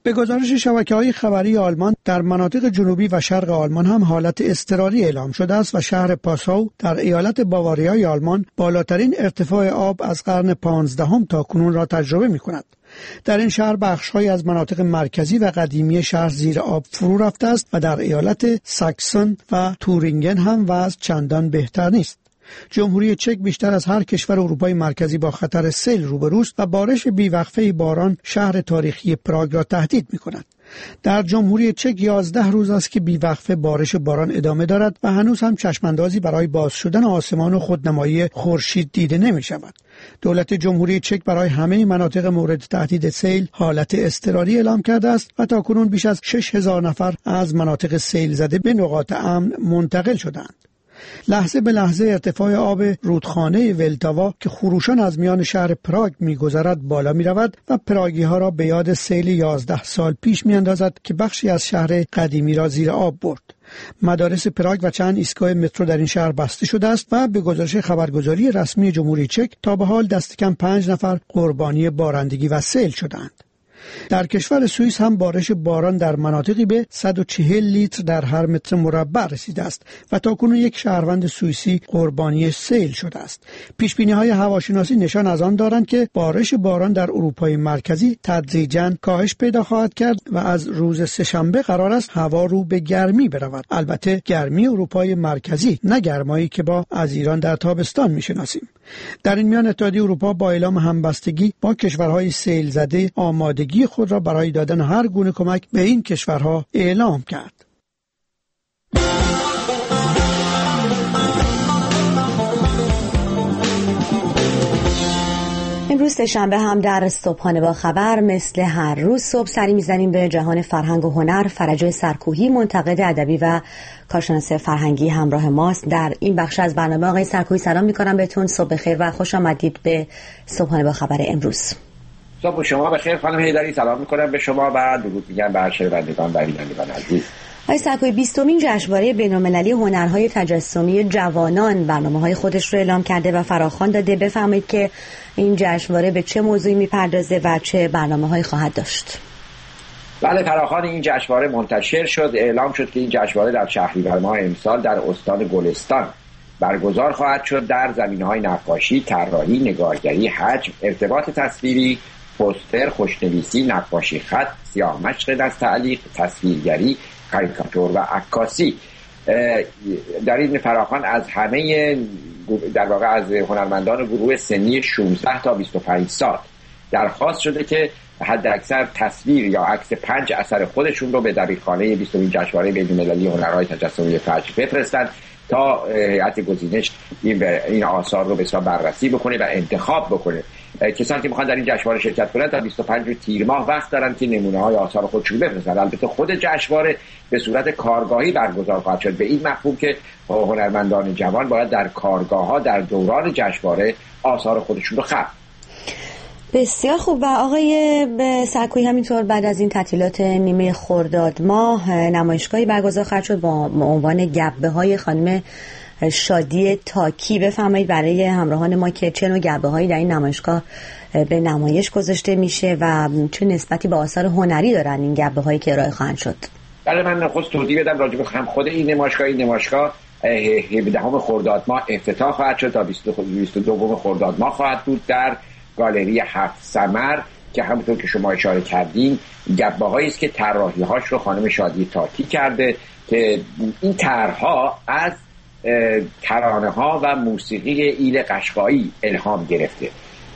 به گزارش شبکه‌های خبری آلمان در مناطق جنوبی و شرق آلمان هم حالت اضطراری اعلام شده است و شهر پاساو در ایالت باواریای آلمان بالاترین ارتفاع آب از قرن 15 تا کنون را تجربه می‌کند. در این شهر بخش‌هایی از مناطق مرکزی و قدیمی شهر زیر آب فرو رفته است و در ایالت ساکسن و تورینگن هم وضع چندان بهتر نیست. جمهوری چک بیشتر از هر کشور اروپای مرکزی با خطر سیل روبروست و بارش بیوقفه باران شهر تاریخی پراگ را تهدید می‌کند. در جمهوری چک 11 روز است که بیوقفه بارش باران ادامه دارد و هنوز هم چشماندازی برای باز شدن آسمان و خودنمایی خورشید دیده نمی‌شود. دولت جمهوری چک برای همه مناطق مورد تهدید سیل حالت اضطراری اعلام کرده است و تاکنون بیش از 6000 نفر از مناطق سیل زده به نقاط امن منتقل شدند. لحظه به لحظه ارتفاع آب رودخانه ولتاوا که خروشان از میان شهر پراگ می‌گذرد بالا می‌رود و پراگی‌ها را به یاد سیل 11 سال پیش می‌اندازد که بخشی از شهر قدیمی را زیر آب برد. مدارس پراگ و چند ایستگاه مترو در این شهر بسته شده است و به گزارش خبرگزاری رسمی جمهوری چک تا به حال دست کم 5 نفر قربانی بارندگی و سیل شدند. در کشور سوئیس هم بارش باران در مناطقی به 140 لیتر در هر متر مربع رسیده است و تاکنون یک شهروند سوئیسی قربانی سیل شده است. پیشبینی‌های هواشناسی نشان از آن دارند که بارش باران در اروپای مرکزی تدریجاً کاهش پیدا خواهد کرد و از روز سه‌شنبه قرار است هوا رو به گرمی برود. البته گرمی اروپای مرکزی، نه گرمایی که با از ایران در تابستان می‌شناسیم. در این میان اتحادیه اروپا با اعلام همبستگی با کشورهای سیل زده آمادگی خود را برای دادن هر گونه کمک به این کشورها اعلام کرد. امروز سه‌شنبه هم در صبحانه با خبر مثل هر روز صبح سری میزنیم به جهان فرهنگ و هنر. فرجه سرکوهی، منتقد ادبی و کارشناس فرهنگی همراه ماست در این بخش از برنامه. آقای سرکوهی سلام میکنم بهتون، صبح بخیر و خوش آمدید به صبحانه با خبر امروز. صبح شما بخیر خانم حیدری، سلام میکنم به شما و درود میگم به شنوندگان و بینندگان عزیز. آقای سرکوهی، 20مین جشنواره بین‌المللی هنرهای تجسمی جوانان برنامه‌های خودش رو اعلام کرده و فراخوان داده. بفرمایید که این جشنواره به چه موضوعی میپردازه و چه برنامه‌هایی خواهد داشت؟ بله، فراخوان این جشنواره منتشر شد. اعلام شد که این جشنواره در شهریور ماه امسال در استان گلستان برگزار خواهد شد. در زمینه‌های نقاشی، طراحی، نگارگری، حجم، ارتباط تصویری، پوستر، خوشنویسی، نقاشی خط، سیاه‌مشق دست تعلیق، تصویرگری، کاریکاتور و عکاسی. در این فراخوان از همه در واقع از هنرمندان گروه سنی 16 تا 25 سال درخواست شده که حداکثر تصویر یا عکس 5 اثر خودشون رو به دبیرخانه 20مین جشنواره بین‌المللی هنرهای تجسمی فجر بفرستن تا هیئت گزینش این آثار رو بسیار بررسی بکنه و انتخاب بکنه. کسانی که میخوان در این جشنواره شرکت کنند تا 25 تیر ماه وقت دارن که نمونه‌های آثار خودشون بفرستن. البته خود جشنواره به صورت کارگاهی برگزار خواهد شد، به این مفهوم که هنرمندان جوان باید در کارگاه‌ها در دوران جشنواره آثار خودشون رو خلق. بسیار خوب. و آقای سرکوهی، همینطور بعد از این تعطیلات نیمه خرداد ماه نمایشگاهی برگزار خواهد شد با عنوان گبه‌های خانم شادی تاکی. بفرمایید برای همراهان ما که چه نوع گبه‌هایی در این نمایشگاه به نمایش گذاشته میشه و چه نسبتی با آثار هنری دارن این گبه‌هایی که ارائه خواهند شد. بله، من خود توضیح بدم راجع به خود این نمایشگاه 17 خرداد ماه افتتاح خواهد شد تا 22 خرداد ماه خواهد بود در گالری 7 ثمر که همونطور که شما اشاره کردین گبه‌هایی است که طراحی‌هاش رو خانم شادی تاکی کرده که این طرح‌ها از ترانه‌ها و موسیقی ایل قشقایی الهام گرفته.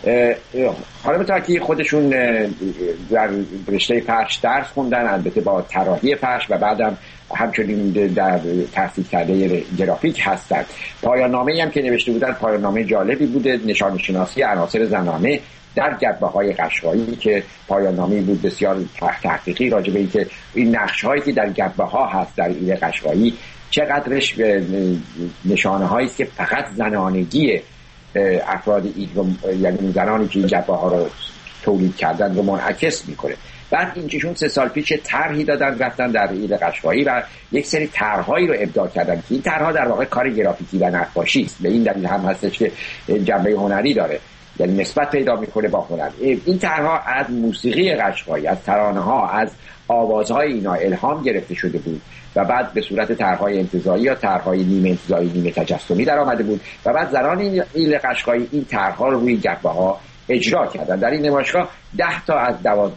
خانم تاکی خودشون در رشته فرش درس خوندن، البته با طراحی فرش و بعدم همچنین در تحصیل کرده گرافیک هستند. پایان نامه‌ای هم که نوشته بودن پایان نامه جالبی بوده، نشان شناسی عناصر زنانه در گبه‌های قشقایی که پایان نامه‌ای بود بسیار تحقیقی راجع به اینکه این نقش‌هایی که در گبه‌ها هست در ایل قشقایی چقدرش نشانه‌هایی است که فقط زنانگی افراد یعنی زنانی که این گبه‌ها رو تولید کردن رو منعکس میکنه. بعد اینکهشون 3 سال پیش طرحی دادن رفتن در ایل قشقایی و یک سری طرح‌هایی رو ابداع کردن که این طرح‌ها در واقع کار گرافیکی و نقاشی است. به این دلیل هم هستش که جنبه هنری داره. یعنی نسبت پیدا میکنه با هنر. این طرحها از موسیقی قشقایی، از ترانه ها، از آوازهای اینا الهام گرفته شده بود و بعد به صورت طرحهای انتزاعی یا طرحهای نیمه انتزاعی نیمه تجسمی در آمده بود و بعد زنان ایل قشقایی این طرحها رو روی جبهه ها اجرا کردن. در این نمایشگاه 10 تا از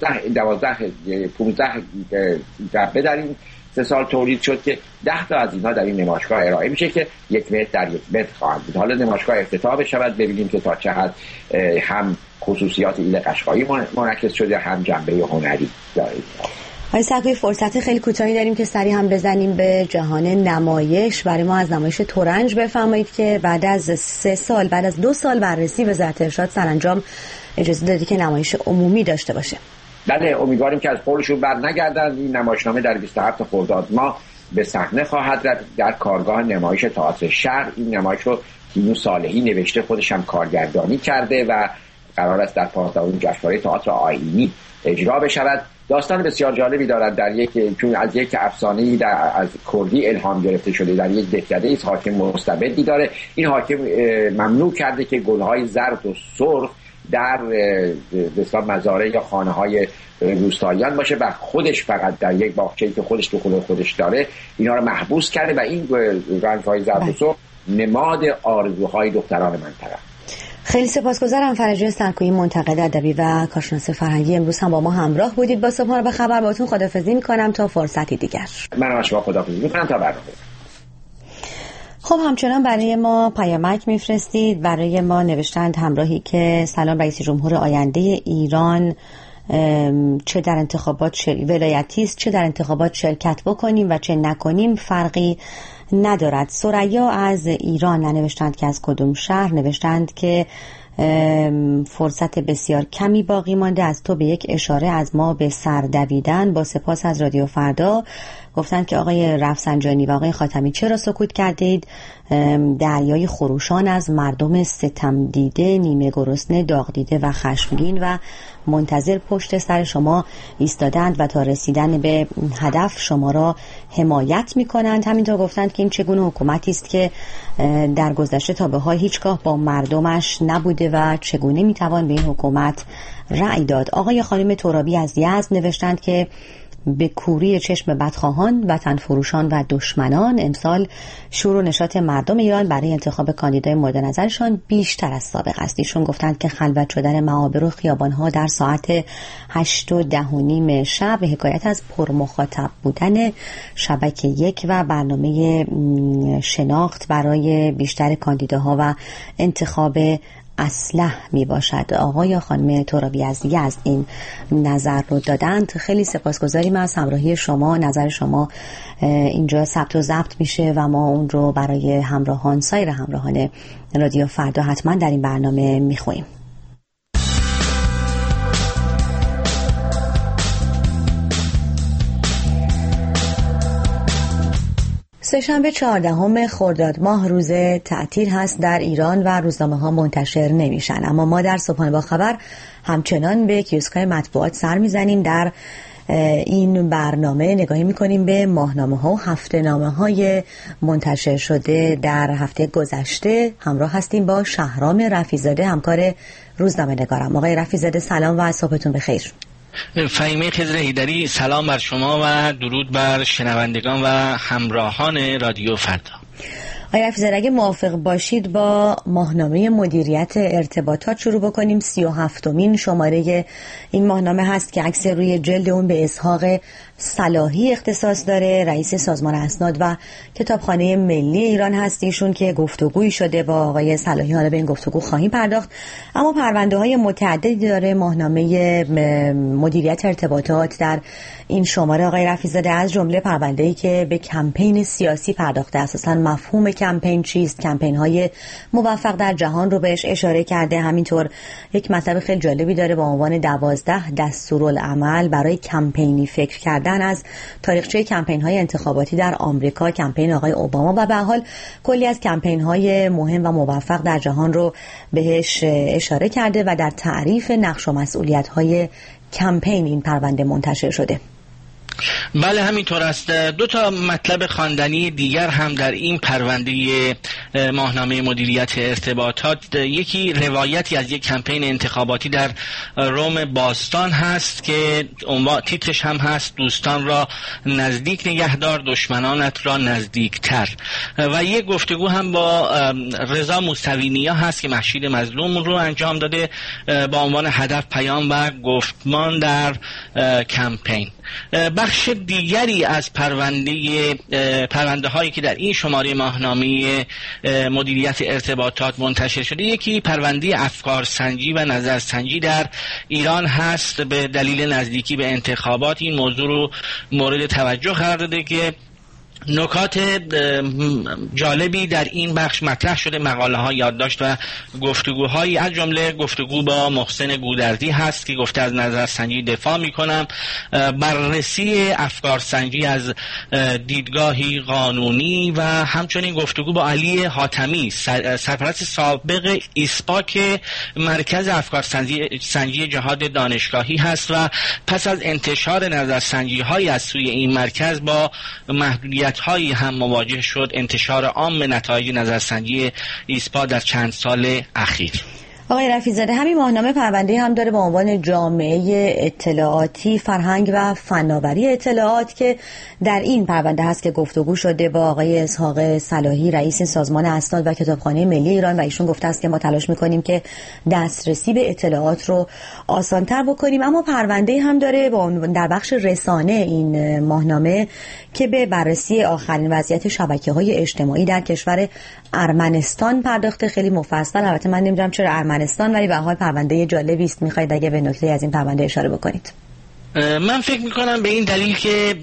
15 جبهه در این 3 سال تولید شد که 10 تا از اینها در این نمایشگاه ارائه میشه که 1 متر در 1 متر خواهند بود. حالا نمایشگاه افتتاح بشود ببینیم که تا چه حد هم خصوصیات ایل قشقایی منعکس شده هم جنبه هنری داره. آقای سقوی فرصت خیلی کوتاهی داریم که سریع هم بزنیم به جهان نمایش. برای ما از نمایش ترنج بفرمایید که بعد از 3 سال، بعد از 2 سال بررسی وزارت ارشاد سرانجام اجازه دادی که نمایش عمومی داشته باشه. بله، امیدواریم که از قولشون بر نگردن. این نمایشنامه در 27 خرداد ماه به صحنه خواهد رفت در کارگاه نمایش تئاتر شهر. این نمایش رو کیمو صالحی نوشته، خودش هم کارگردانی کرده و قرار است در 15 جشنواره تئاتر آیینی اجرا بشود. داستان بسیار جالبی دارد، چون از یک افسانه‌ای از کردی الهام گرفته شده. در یک دهکده ایست حاکم مستبدی داره. این حاکم ممنوع کرده که گل‌های زرد و سرخ در مزارع یا خانه‌های روستاییان باشه و خودش فقط در یک باغچه‌ای که خودش تو خونه خودش داره اینا رو محبوس کرده و این رنگ‌های زرد و سرخ نماد آرزوهای دختران منطقه. خیلی سپاسگزارم. فرجی سرکویی، منتقد ادبی و کارشناس فرهنگی، امروز هم با ما همراه بودید. با صبحانه خبر باهاتون خداحافظی می‌کنم تا فرصتی دیگر. من از شما خداحافظی می‌کنم تا برنامه. خب همچنان برای ما پیامک میفرستید. برای ما نوشتند همراهی که سلام رئیس جمهور آینده ایران، چه در انتخابات ولایتی است چه در انتخابات شرکت بکنیم و چه نکنیم فرقی ندارد. ثریا از ایران ننوشتند که از کدوم شهر، نوشتند که فرصت بسیار کمی باقی مانده، از تو به یک اشاره از ما به سر دویدن. با سپاس از رادیو فردا. گفتند که آقای رفسنجانی و آقای خاتمی چرا سکوت کردید؟ دریای خروشان از مردم ستم دیده، نیمه گرسنه، داغ دیده و خشمگین و منتظر پشت سر شما ایستادند و تا رسیدن به هدف شما را حمایت می کنند. همینطور گفتند که این چگونه حکومتی است که در گذشته تا به حال هیچگاه با مردمش نبوده و چگونه می توان به این حکومت رأی داد. آقای خانم ترابی از یزد نوشتند که به کوری چشم بدخواهان، وطن فروشان و دشمنان امسال شور و نشاط مردم ایران برای انتخاب کاندیدای مورد نظرشان بیشتر از سابق است. ایشون گفتند که خلوت شدن معابر و خیابان‌ها در ساعت 8:10 شب حکایت از پرمخاطب بودن شبکه 1 و برنامه شناخت برای بیشتر کاندیداها و انتخاب اصلح می باشد. آقای خانم ترابی از یزد این نظر رو دادند. خیلی سپاسگزاریم از همراهی شما. نظر شما اینجا ثبت و ضبط میشه و ما اون رو برای همراهان، سایر همراهان رادیو فردا حتما در این برنامه میخواییم. سه‌شنبه 14 خرداد ماه روز تعطیل هست در ایران و روزنامه ها منتشر نمیشن، اما ما در صبحانه با خبر همچنان به کیوسک‌های مطبوعات سر میزنیم. در این برنامه نگاهی میکنیم به ماهنامه ها و هفته‌نامه های منتشر شده در هفته گذشته. همراه هستیم با شهرام رفیع‌زاده، همکار روزنامه نگارم. آقای رفیع‌زاده سلام و صبحتون بخیر. فهیمه خضر هیدری، سلام بر شما و درود بر شنوندگان و همراهان رادیو فردا. آقای رفیع‌زاده اگه موافق باشید با ماهنامه مدیریت ارتباطات شروع بکنیم. 37مین شماره این ماهنامه هست که عکس روی جلد اون به اسحاق صلاحی اختصاص داره، رئیس سازمان اسناد و کتابخانه ملی ایران هست ایشون، که گفتگویی شده با آقای صلاحی. حالا به این گفتگو خواهیم پرداخت، اما پرونده های متعددی داره ماهنامه مدیریت ارتباطات در این شماره آقای رفیع‌زاده، از جمله پرونده‌ای که به کمپین سیاسی پرداخته. اساساً مفهوم کمپین چیست، کمپین های موفق در جهان رو بهش اشاره کرده. همینطور یک مطلب خیلی جالبی داره با عنوان 12 دستورالعمل برای کمپینی فکر کردن از تاریخچه کمپین های انتخاباتی در آمریکا، کمپین آقای اوباما و به حال کلی از کمپین های مهم و موفق در جهان رو بهش اشاره کرده و در تعریف نقش و مسئولیت های کمپین این پرونده منتشر شده. بله همینطور است. دو تا مطلب خواندنی دیگر هم در این پرونده ماهنامه مدیریت ارتباطات، یکی روایتی از یک کمپین انتخاباتی در روم باستان هست که تیترش هم هست دوستان را نزدیک نگهدار، دشمنانت را نزدیکتر، و یک گفتگو هم با رضا موسوی‌نیا هست که مهشید مظلوم رو انجام داده با عنوان هدف، پیام و گفتمان در کمپین. بخش دیگری از پرونده هایی که در این شماره ماهنامه مدیریت ارتباطات منتشر شده، یکی پرونده افکارسنجی و نظرسنجی در ایران هست. به دلیل نزدیکی به انتخابات این موضوع رو مورد توجه قرار داده که نکات جالبی در این بخش مطرح شده، مقاله ها، یادداشت و گفتگوهایی، از جمله گفتگو با محسن گودردی هست که گفته از نظرسنجی دفاع میکنم، بررسی افکارسنجی از دیدگاهی قانونی و همچنین گفتگو با علی حاتمی سرپرست سابق ایسپا که مرکز افکارسنجی جهاد دانشگاهی هست و پس از انتشار نظرسنجی های از سوی این مرکز با محدودیت هایی هم مواجه شد انتشار عام نتایج نظرسنجی ایسپا در چند سال اخیر. آقای رفیع‌زاده، همین ماهنامه پرونده هم داره با عنوان جامعه اطلاعاتی، فرهنگ و فناوری اطلاعات که در این پرونده هست که گفتگو شده با آقای اسحاق صلاحی رئیس سازمان اسناد و کتابخانه ملی ایران و ایشون گفته است که ما تلاش میکنیم که دسترسی به اطلاعات رو آسان‌تر بکنیم. اما پرونده هم داره در بخش رسانه این ماهنامه که به بررسی آخرین وضعیت شبکه‌های اجتماعی در کشور ارمنستان پرداخته. خیلی مفصل، البته من نمیدونم چرا ارمنستان، ولی به هر حال پرونده جالبی است. میخواید اگه به نکته از این پرونده اشاره بکنید؟ من فکر میکنم به این دلیل که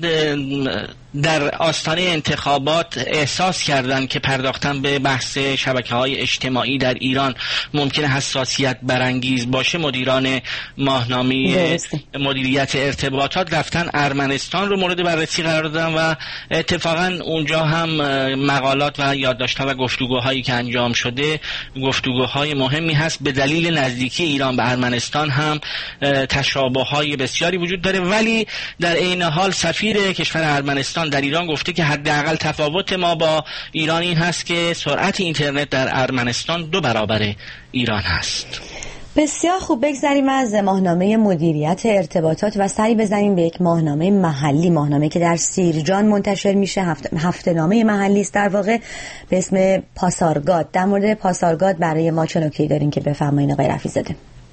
در آستانه انتخابات احساس کردن که پرداختن به بحث شبکه‌های اجتماعی در ایران ممکنه حساسیت برانگیز باشه، مدیران ماهنامه مدیریت ارتباطات رفتن ارمنستان رو مورد بررسی قرار دادن و اتفاقا اونجا هم مقالات و یادداشت‌ها و گفتگوهایی که انجام شده گفتگوهای مهمی هست. به دلیل نزدیکی ایران به ارمنستان هم تشابه‌های بسیاری وجود داره، ولی در عین حال سفیر کشور ارمنستان در ایران گفته که حداقل تفاوت ما با ایران این هست که سرعت اینترنت در ارمنستان 2 برابر ایران هست. بسیار خوب، بگذاریم از ماهنامه مدیریت ارتباطات و سری بزنیم به یک ماهنامه محلی، ماهنامه که در سیرجان منتشر میشه، هفته‌نامه محلی است در واقع، به اسم پاسارگاد. در مورد پاسارگاد برای ما چه نکته‌ای دارین که بفرمایید آقای رفیع‌زاده؟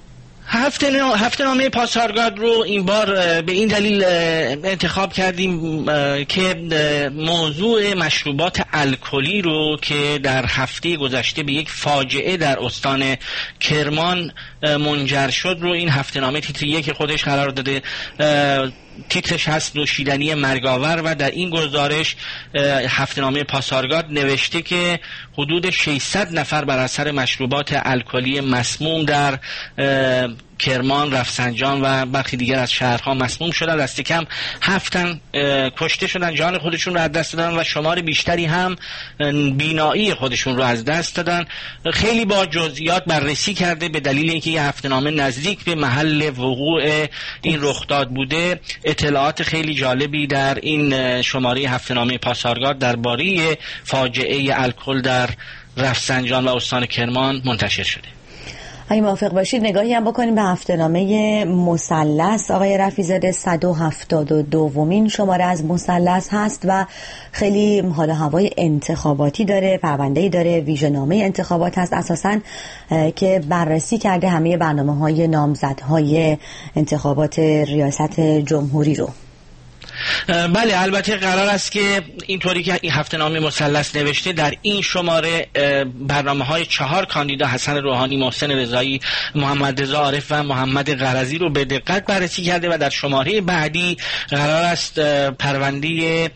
هفته‌نامه پاسارگاد رو این بار به این دلیل انتخاب کردیم که موضوع مشروبات الکلی رو که در هفته گذشته به یک فاجعه در استان کرمان منجر شد رو این هفته‌نامه تیتر 1 خودش قرار داده. تیترش هست نوشیدنی مرگاور و در این گزارش هفته‌نامه پاسارگاد نوشته که حدود 600 نفر بر اثر مشروبات الکلی مسموم در کرمان، رفسنجان و برخی دیگر از شهرها مسموم شدن. دست کم 7 تن کشته شدن، جان خودشون رو از دست دادن و شمار بیشتری هم بینایی خودشون رو از دست دادن. خیلی با جزئیات بررسی کرده به دلیل اینکه یه هفته‌نامه نزدیک به محل وقوع این رخداد بوده. اطلاعات خیلی جالبی در این شماره هفته‌نامه پاسارگاد درباره فاجعه الکل در رفسنجان و استان کرمان منتشر شده. اگه موافق باشید نگاهی هم بکنیم به هفته‌نامه مثلث. آقای رفیع‌زاده 172مین شماره از مثلث هست و خیلی حال و هوای انتخاباتی داره، پرونده‌ای داره، ویژه‌نامه انتخابات هست اساساً که بررسی کرده همه برنامه‌های نامزدهای انتخابات ریاست جمهوری رو. بله، البته قرار است که اینطوری که این هفته‌نامه مثلث نوشته در این شماره برنامه‌های 4 کاندیدا حسن روحانی، محسن رضایی، محمد رضا عارف و محمد قرضی رو به دقت بررسی کرده و در شماره بعدی قرار است پرونده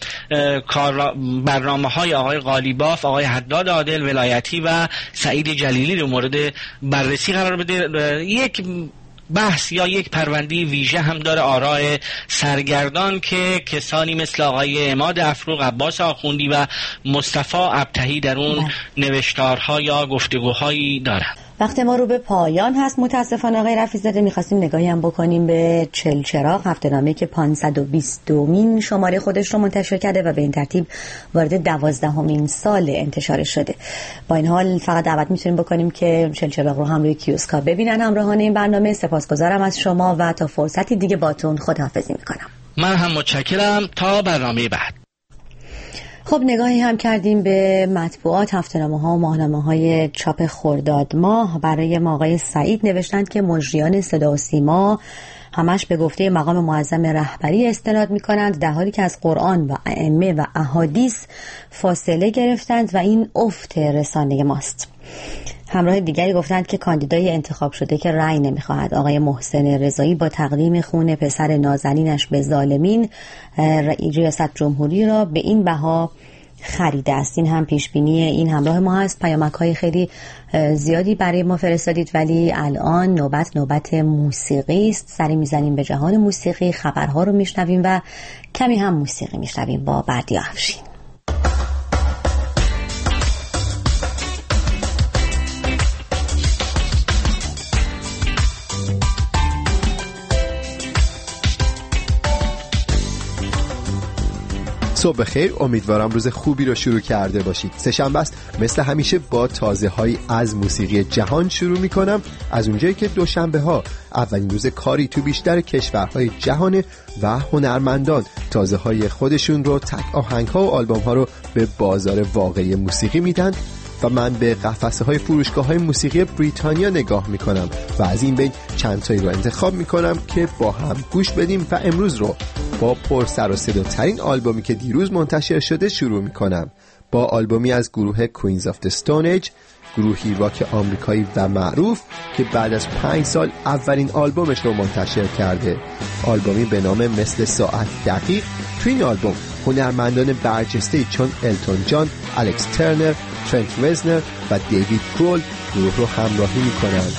برنامه‌های آقای قالیباف، آقای حداد عادل ولایتی و سعید جلیلی رو مورد بررسی قرار بده. یک بحث یا یک پرونده ویژه هم داره آراء سرگردان که کسانی مثل آقای عماد افروق، عباس آخوندی و مصطفی ابتهی در اون نوشتارها یا گفتگوهایی دارن. وقت ما رو به پایان هست متاسفانه آقای رفیع‌زاده. می‌خواستیم نگاهی هم بکنیم به چلچراغ، هفته‌نامه‌ای که 520مین شماره خودش رو منتشر کرده و به این ترتیب وارد 12مین سال انتشارش شده. با این حال فقط دعوت می‌تونیم بکنیم که چلچراغ رو هم روی کیوسک‌ها ببینن همراهان این برنامه. سپاسگزارم از شما و تا فرصتی دیگه باتون خداحافظی می‌کنم. من هم متشکرم. تا برنامه بعد. خب نگاهی هم کردیم به مطبوعات، هفته‌نامه‌ها و ماهنامه‌های چاپ خرداد ماه. برای ما آقای سعید نوشتند که مجریان صدا و سیما همش به گفته مقام معظم رهبری استناد می‌کنند، در حالی که از قرآن و ائمه و احادیث فاصله گرفتند و این افت رسانه ماست. همراه دیگری گفتند که کاندیدای انتخاب شده که رأی نمی‌خواهد، آقای محسن رضایی، با تقدیم خون پسر نازنینش به ظالمین ریاست جمهوری را به این بها خریده است. این هم پیش بینی این همراه ما هست. پیامک‌های خیلی زیادی برای ما فرستادید، ولی الان نوبت موسیقی است. سری میزنیم به جهان موسیقی، خبرها رو میشنویم و کمی هم موسیقی میشنویم با بردیا افشین. صبح بخیر، امیدوارم روز خوبی رو شروع کرده باشید. سه‌شنبه است، مثل همیشه با تازه‌هایی از موسیقی جهان شروع می‌کنم، از اونجایی که دوشنبه ها اولین روز کاری تو بیشتر کشورهای جهان و هنرمندان تازه‌های خودشون رو، تک آهنگ‌ها و آلبوم‌ها رو به بازار واقعی موسیقی میدن و من به قفسه‌های فروشگاه‌های موسیقی بریتانیا نگاه می‌کنم و از این بین چند تایی رو انتخاب می‌کنم که با هم گوش بدیم و امروز رو با پر سر و صداترین آلبومی که دیروز منتشر شده شروع می‌کنم، با آلبومی از گروه Queens of the Stone Age، گروهی راک آمریکایی و معروف که بعد از 5 سال اولین آلبومش رو منتشر کرده. آلبومی به نام مثل ساعت دقیق. تو این آلبوم هنرمندان برجسته‌ای چون التون جان، الکس ترنر، ترنت رزنر و دیوید کرول گروه رو همراهی می‌کنند.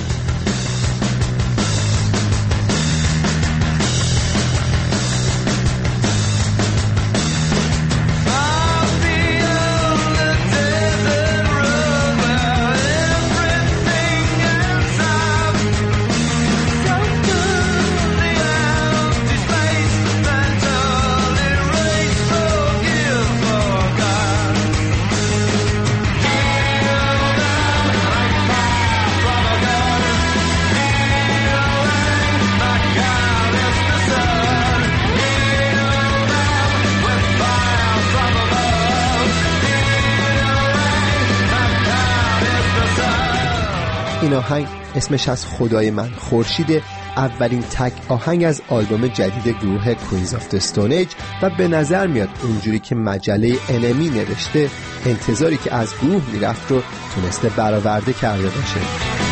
این آهنگ اسمش از خدای من خورشید، اولین تک آهنگ از آلبوم جدید گروه Queens of the Stone Age و به نظر میاد اونجوری که مجله NME نوشته انتظاری که از گروه میرفت رو تونسته برآورده کرده باشه.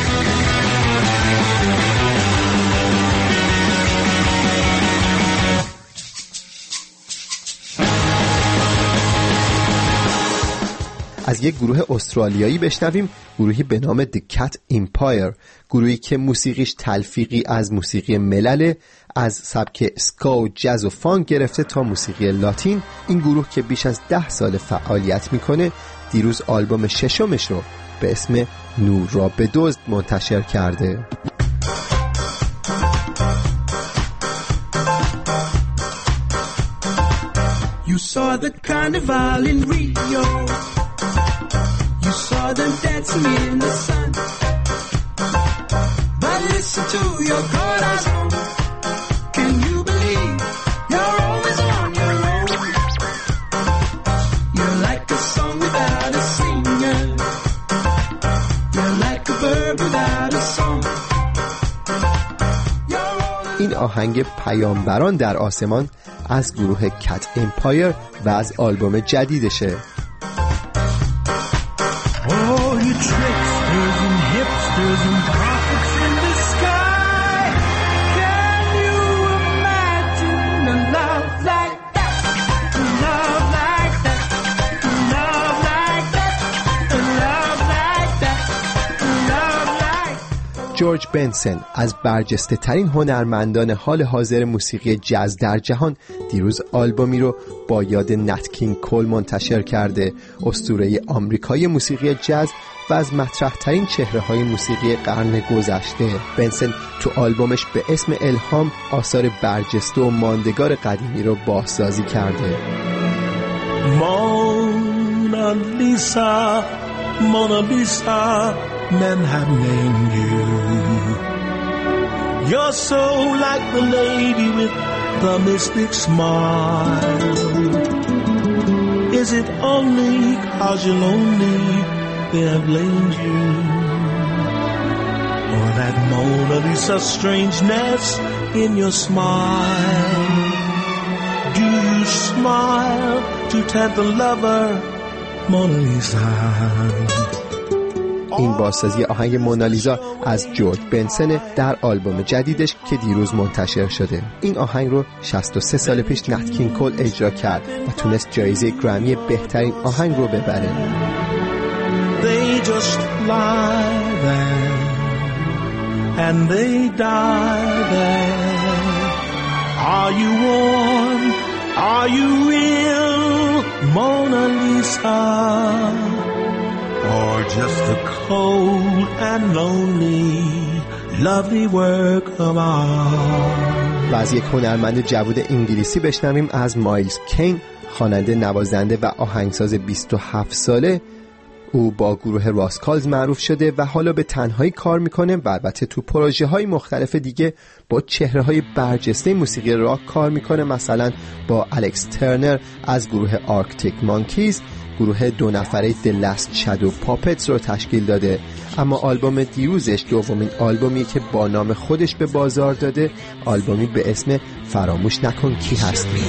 از یک گروه استرالیایی بشنویم، گروهی به نام The Cat Empire، گروهی که موسیقیش تلفیقی از موسیقی ملل، از سبک اسکا و جاز و فانک گرفته تا موسیقی لاتین. این گروه که بیش از 10 سال فعالیت میکنه، دیروز آلبوم ششمش رو به اسم نور را بدزد منتشر کرده. You saw the carnival in Rio. You saw them dancing in the sun. But listen to your corazón. Can you believe you're always on your own? You're like a song without a singer. You're like a bird without a song. این آهنگ پیامبران در آسمان از گروه کت امپایر و از آلبوم جدیدشه. جورج بنسن از برجسته ترین هنرمندان حال حاضر موسیقی جاز در جهان دیروز آلبومی رو با یاد نت کینگ کول منتشر کرده، اسطوره آمریکایی موسیقی جاز و از مطرح ترین چهره های موسیقی قرن گذشته. بنسن تو آلبومش به اسم الهام آثار برجسته و ماندگار قدیمی رو بازسازی کرده. Mona Lisa, Mona Lisa, men have named you. You're so like the lady with the mystic smile. Is it only 'cause you're lonely they have blamed you? Or that Mona Lisa strangeness in your smile? Do you smile to tempt the lover, Mona Lisa? این بازسازی آهنگ مونالیزا از جورج بنسن در آلبوم جدیدش که دیروز منتشر شده. این آهنگ رو 63 سال پیش نت کینگ کول اجرا کرد و تونست جایزه گرمی بهترین آهنگ رو ببره. They just lie there and they die there. Are you warm? Are you real, Mona Lisa? Or just a cold and lonely, lovely work of art. و از یک هنرمند جوود انگلیسی بشنویم از مایلز کین، خواننده، نوازنده و آهنگساز 27 ساله. او با گروه راسکالز معروف شده و حالا به تنهایی کار میکنه و البته تو پروژه های مختلف دیگه با چهره های برجسته موسیقی راک کار میکنه، مثلا با الکس ترنر از گروه آرکتیک مانکیز گروه 2 نفره The Last Shadow Puppets رو تشکیل داده. اما آلبوم دیروزش دومین آلبومی که با نام خودش به بازار داده، آلبومی به اسم فراموش نکن کی هستی.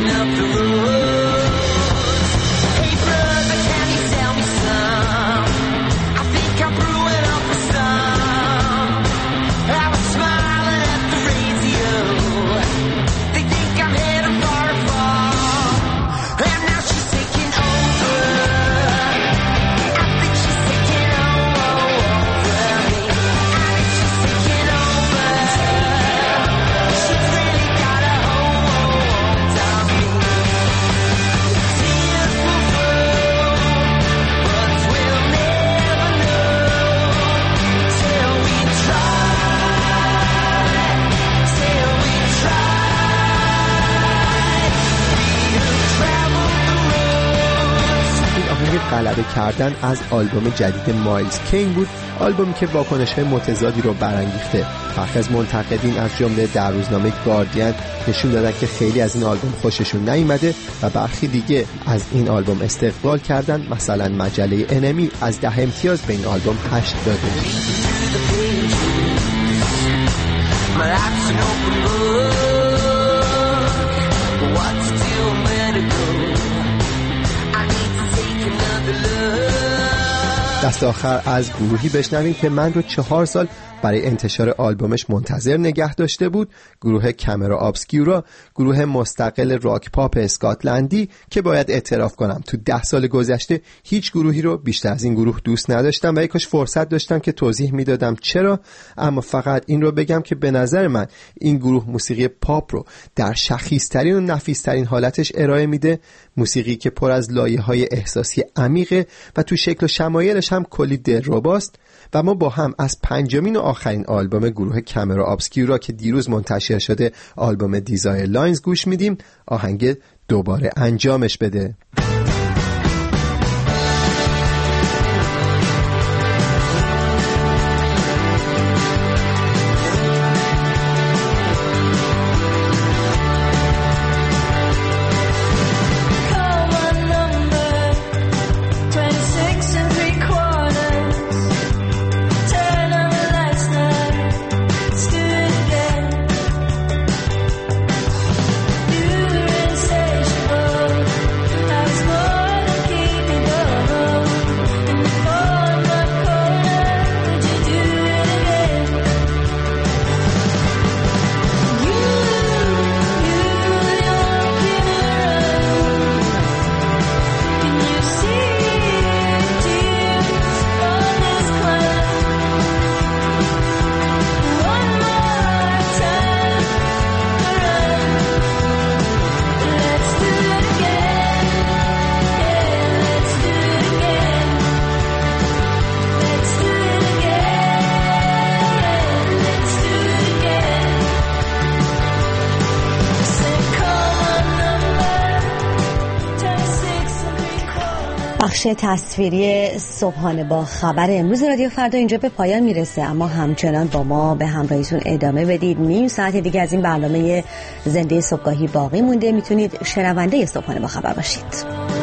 غلبه کردن از آلبوم جدید مایلز کین بود، آلبومی که واکنش‌های متضادی رو برانگیخته. برخی از منتقدین از جمله در روزنامه گاردین نشون دادن که خیلی از این آلبوم خوششون نیامده و برخی دیگه از این آلبوم استقبال کردن. مثلا مجله انمی از 10 امتیاز به این آلبوم 8 داده. دست آخر از گروهی بشنویم که من رو 4 سال برای انتشار آلبومش منتظر نگه داشته بود، گروه کامرا ابسکیورا، گروه مستقل راک پاپ اسکاتلندی که باید اعتراف کنم تو 10 سال گذشته هیچ گروهی رو بیشتر از این گروه دوست نداشتم و یکاش فرصت داشتم که توضیح میدادم چرا. اما فقط این رو بگم که به نظر من این گروه موسیقی پاپ رو در شخیص‌ترین و نفیس‌ترین حالتش ارائه میده، موسیقی که پر از لایه‌های احساسی عمیقه و تو شکل و شمایلش هم کلی دلرباست. و ما با هم از پنجمین و آخرین آلبوم گروه کامرا ابسکیورا که دیروز منتشر شده، آلبوم دیزایر لاینز گوش میدیم. آهنگ دوباره انجامش بده. بخش تصویری صبحانه با خبر امروز رادیو فردا اینجا به پایان میرسه، اما همچنان با ما به همراهیتون ادامه بدید. نیم ساعت دیگه از این برنامه زنده صبحگاهی باقی مونده، میتونید شنونده صبحانه با خبر باشید.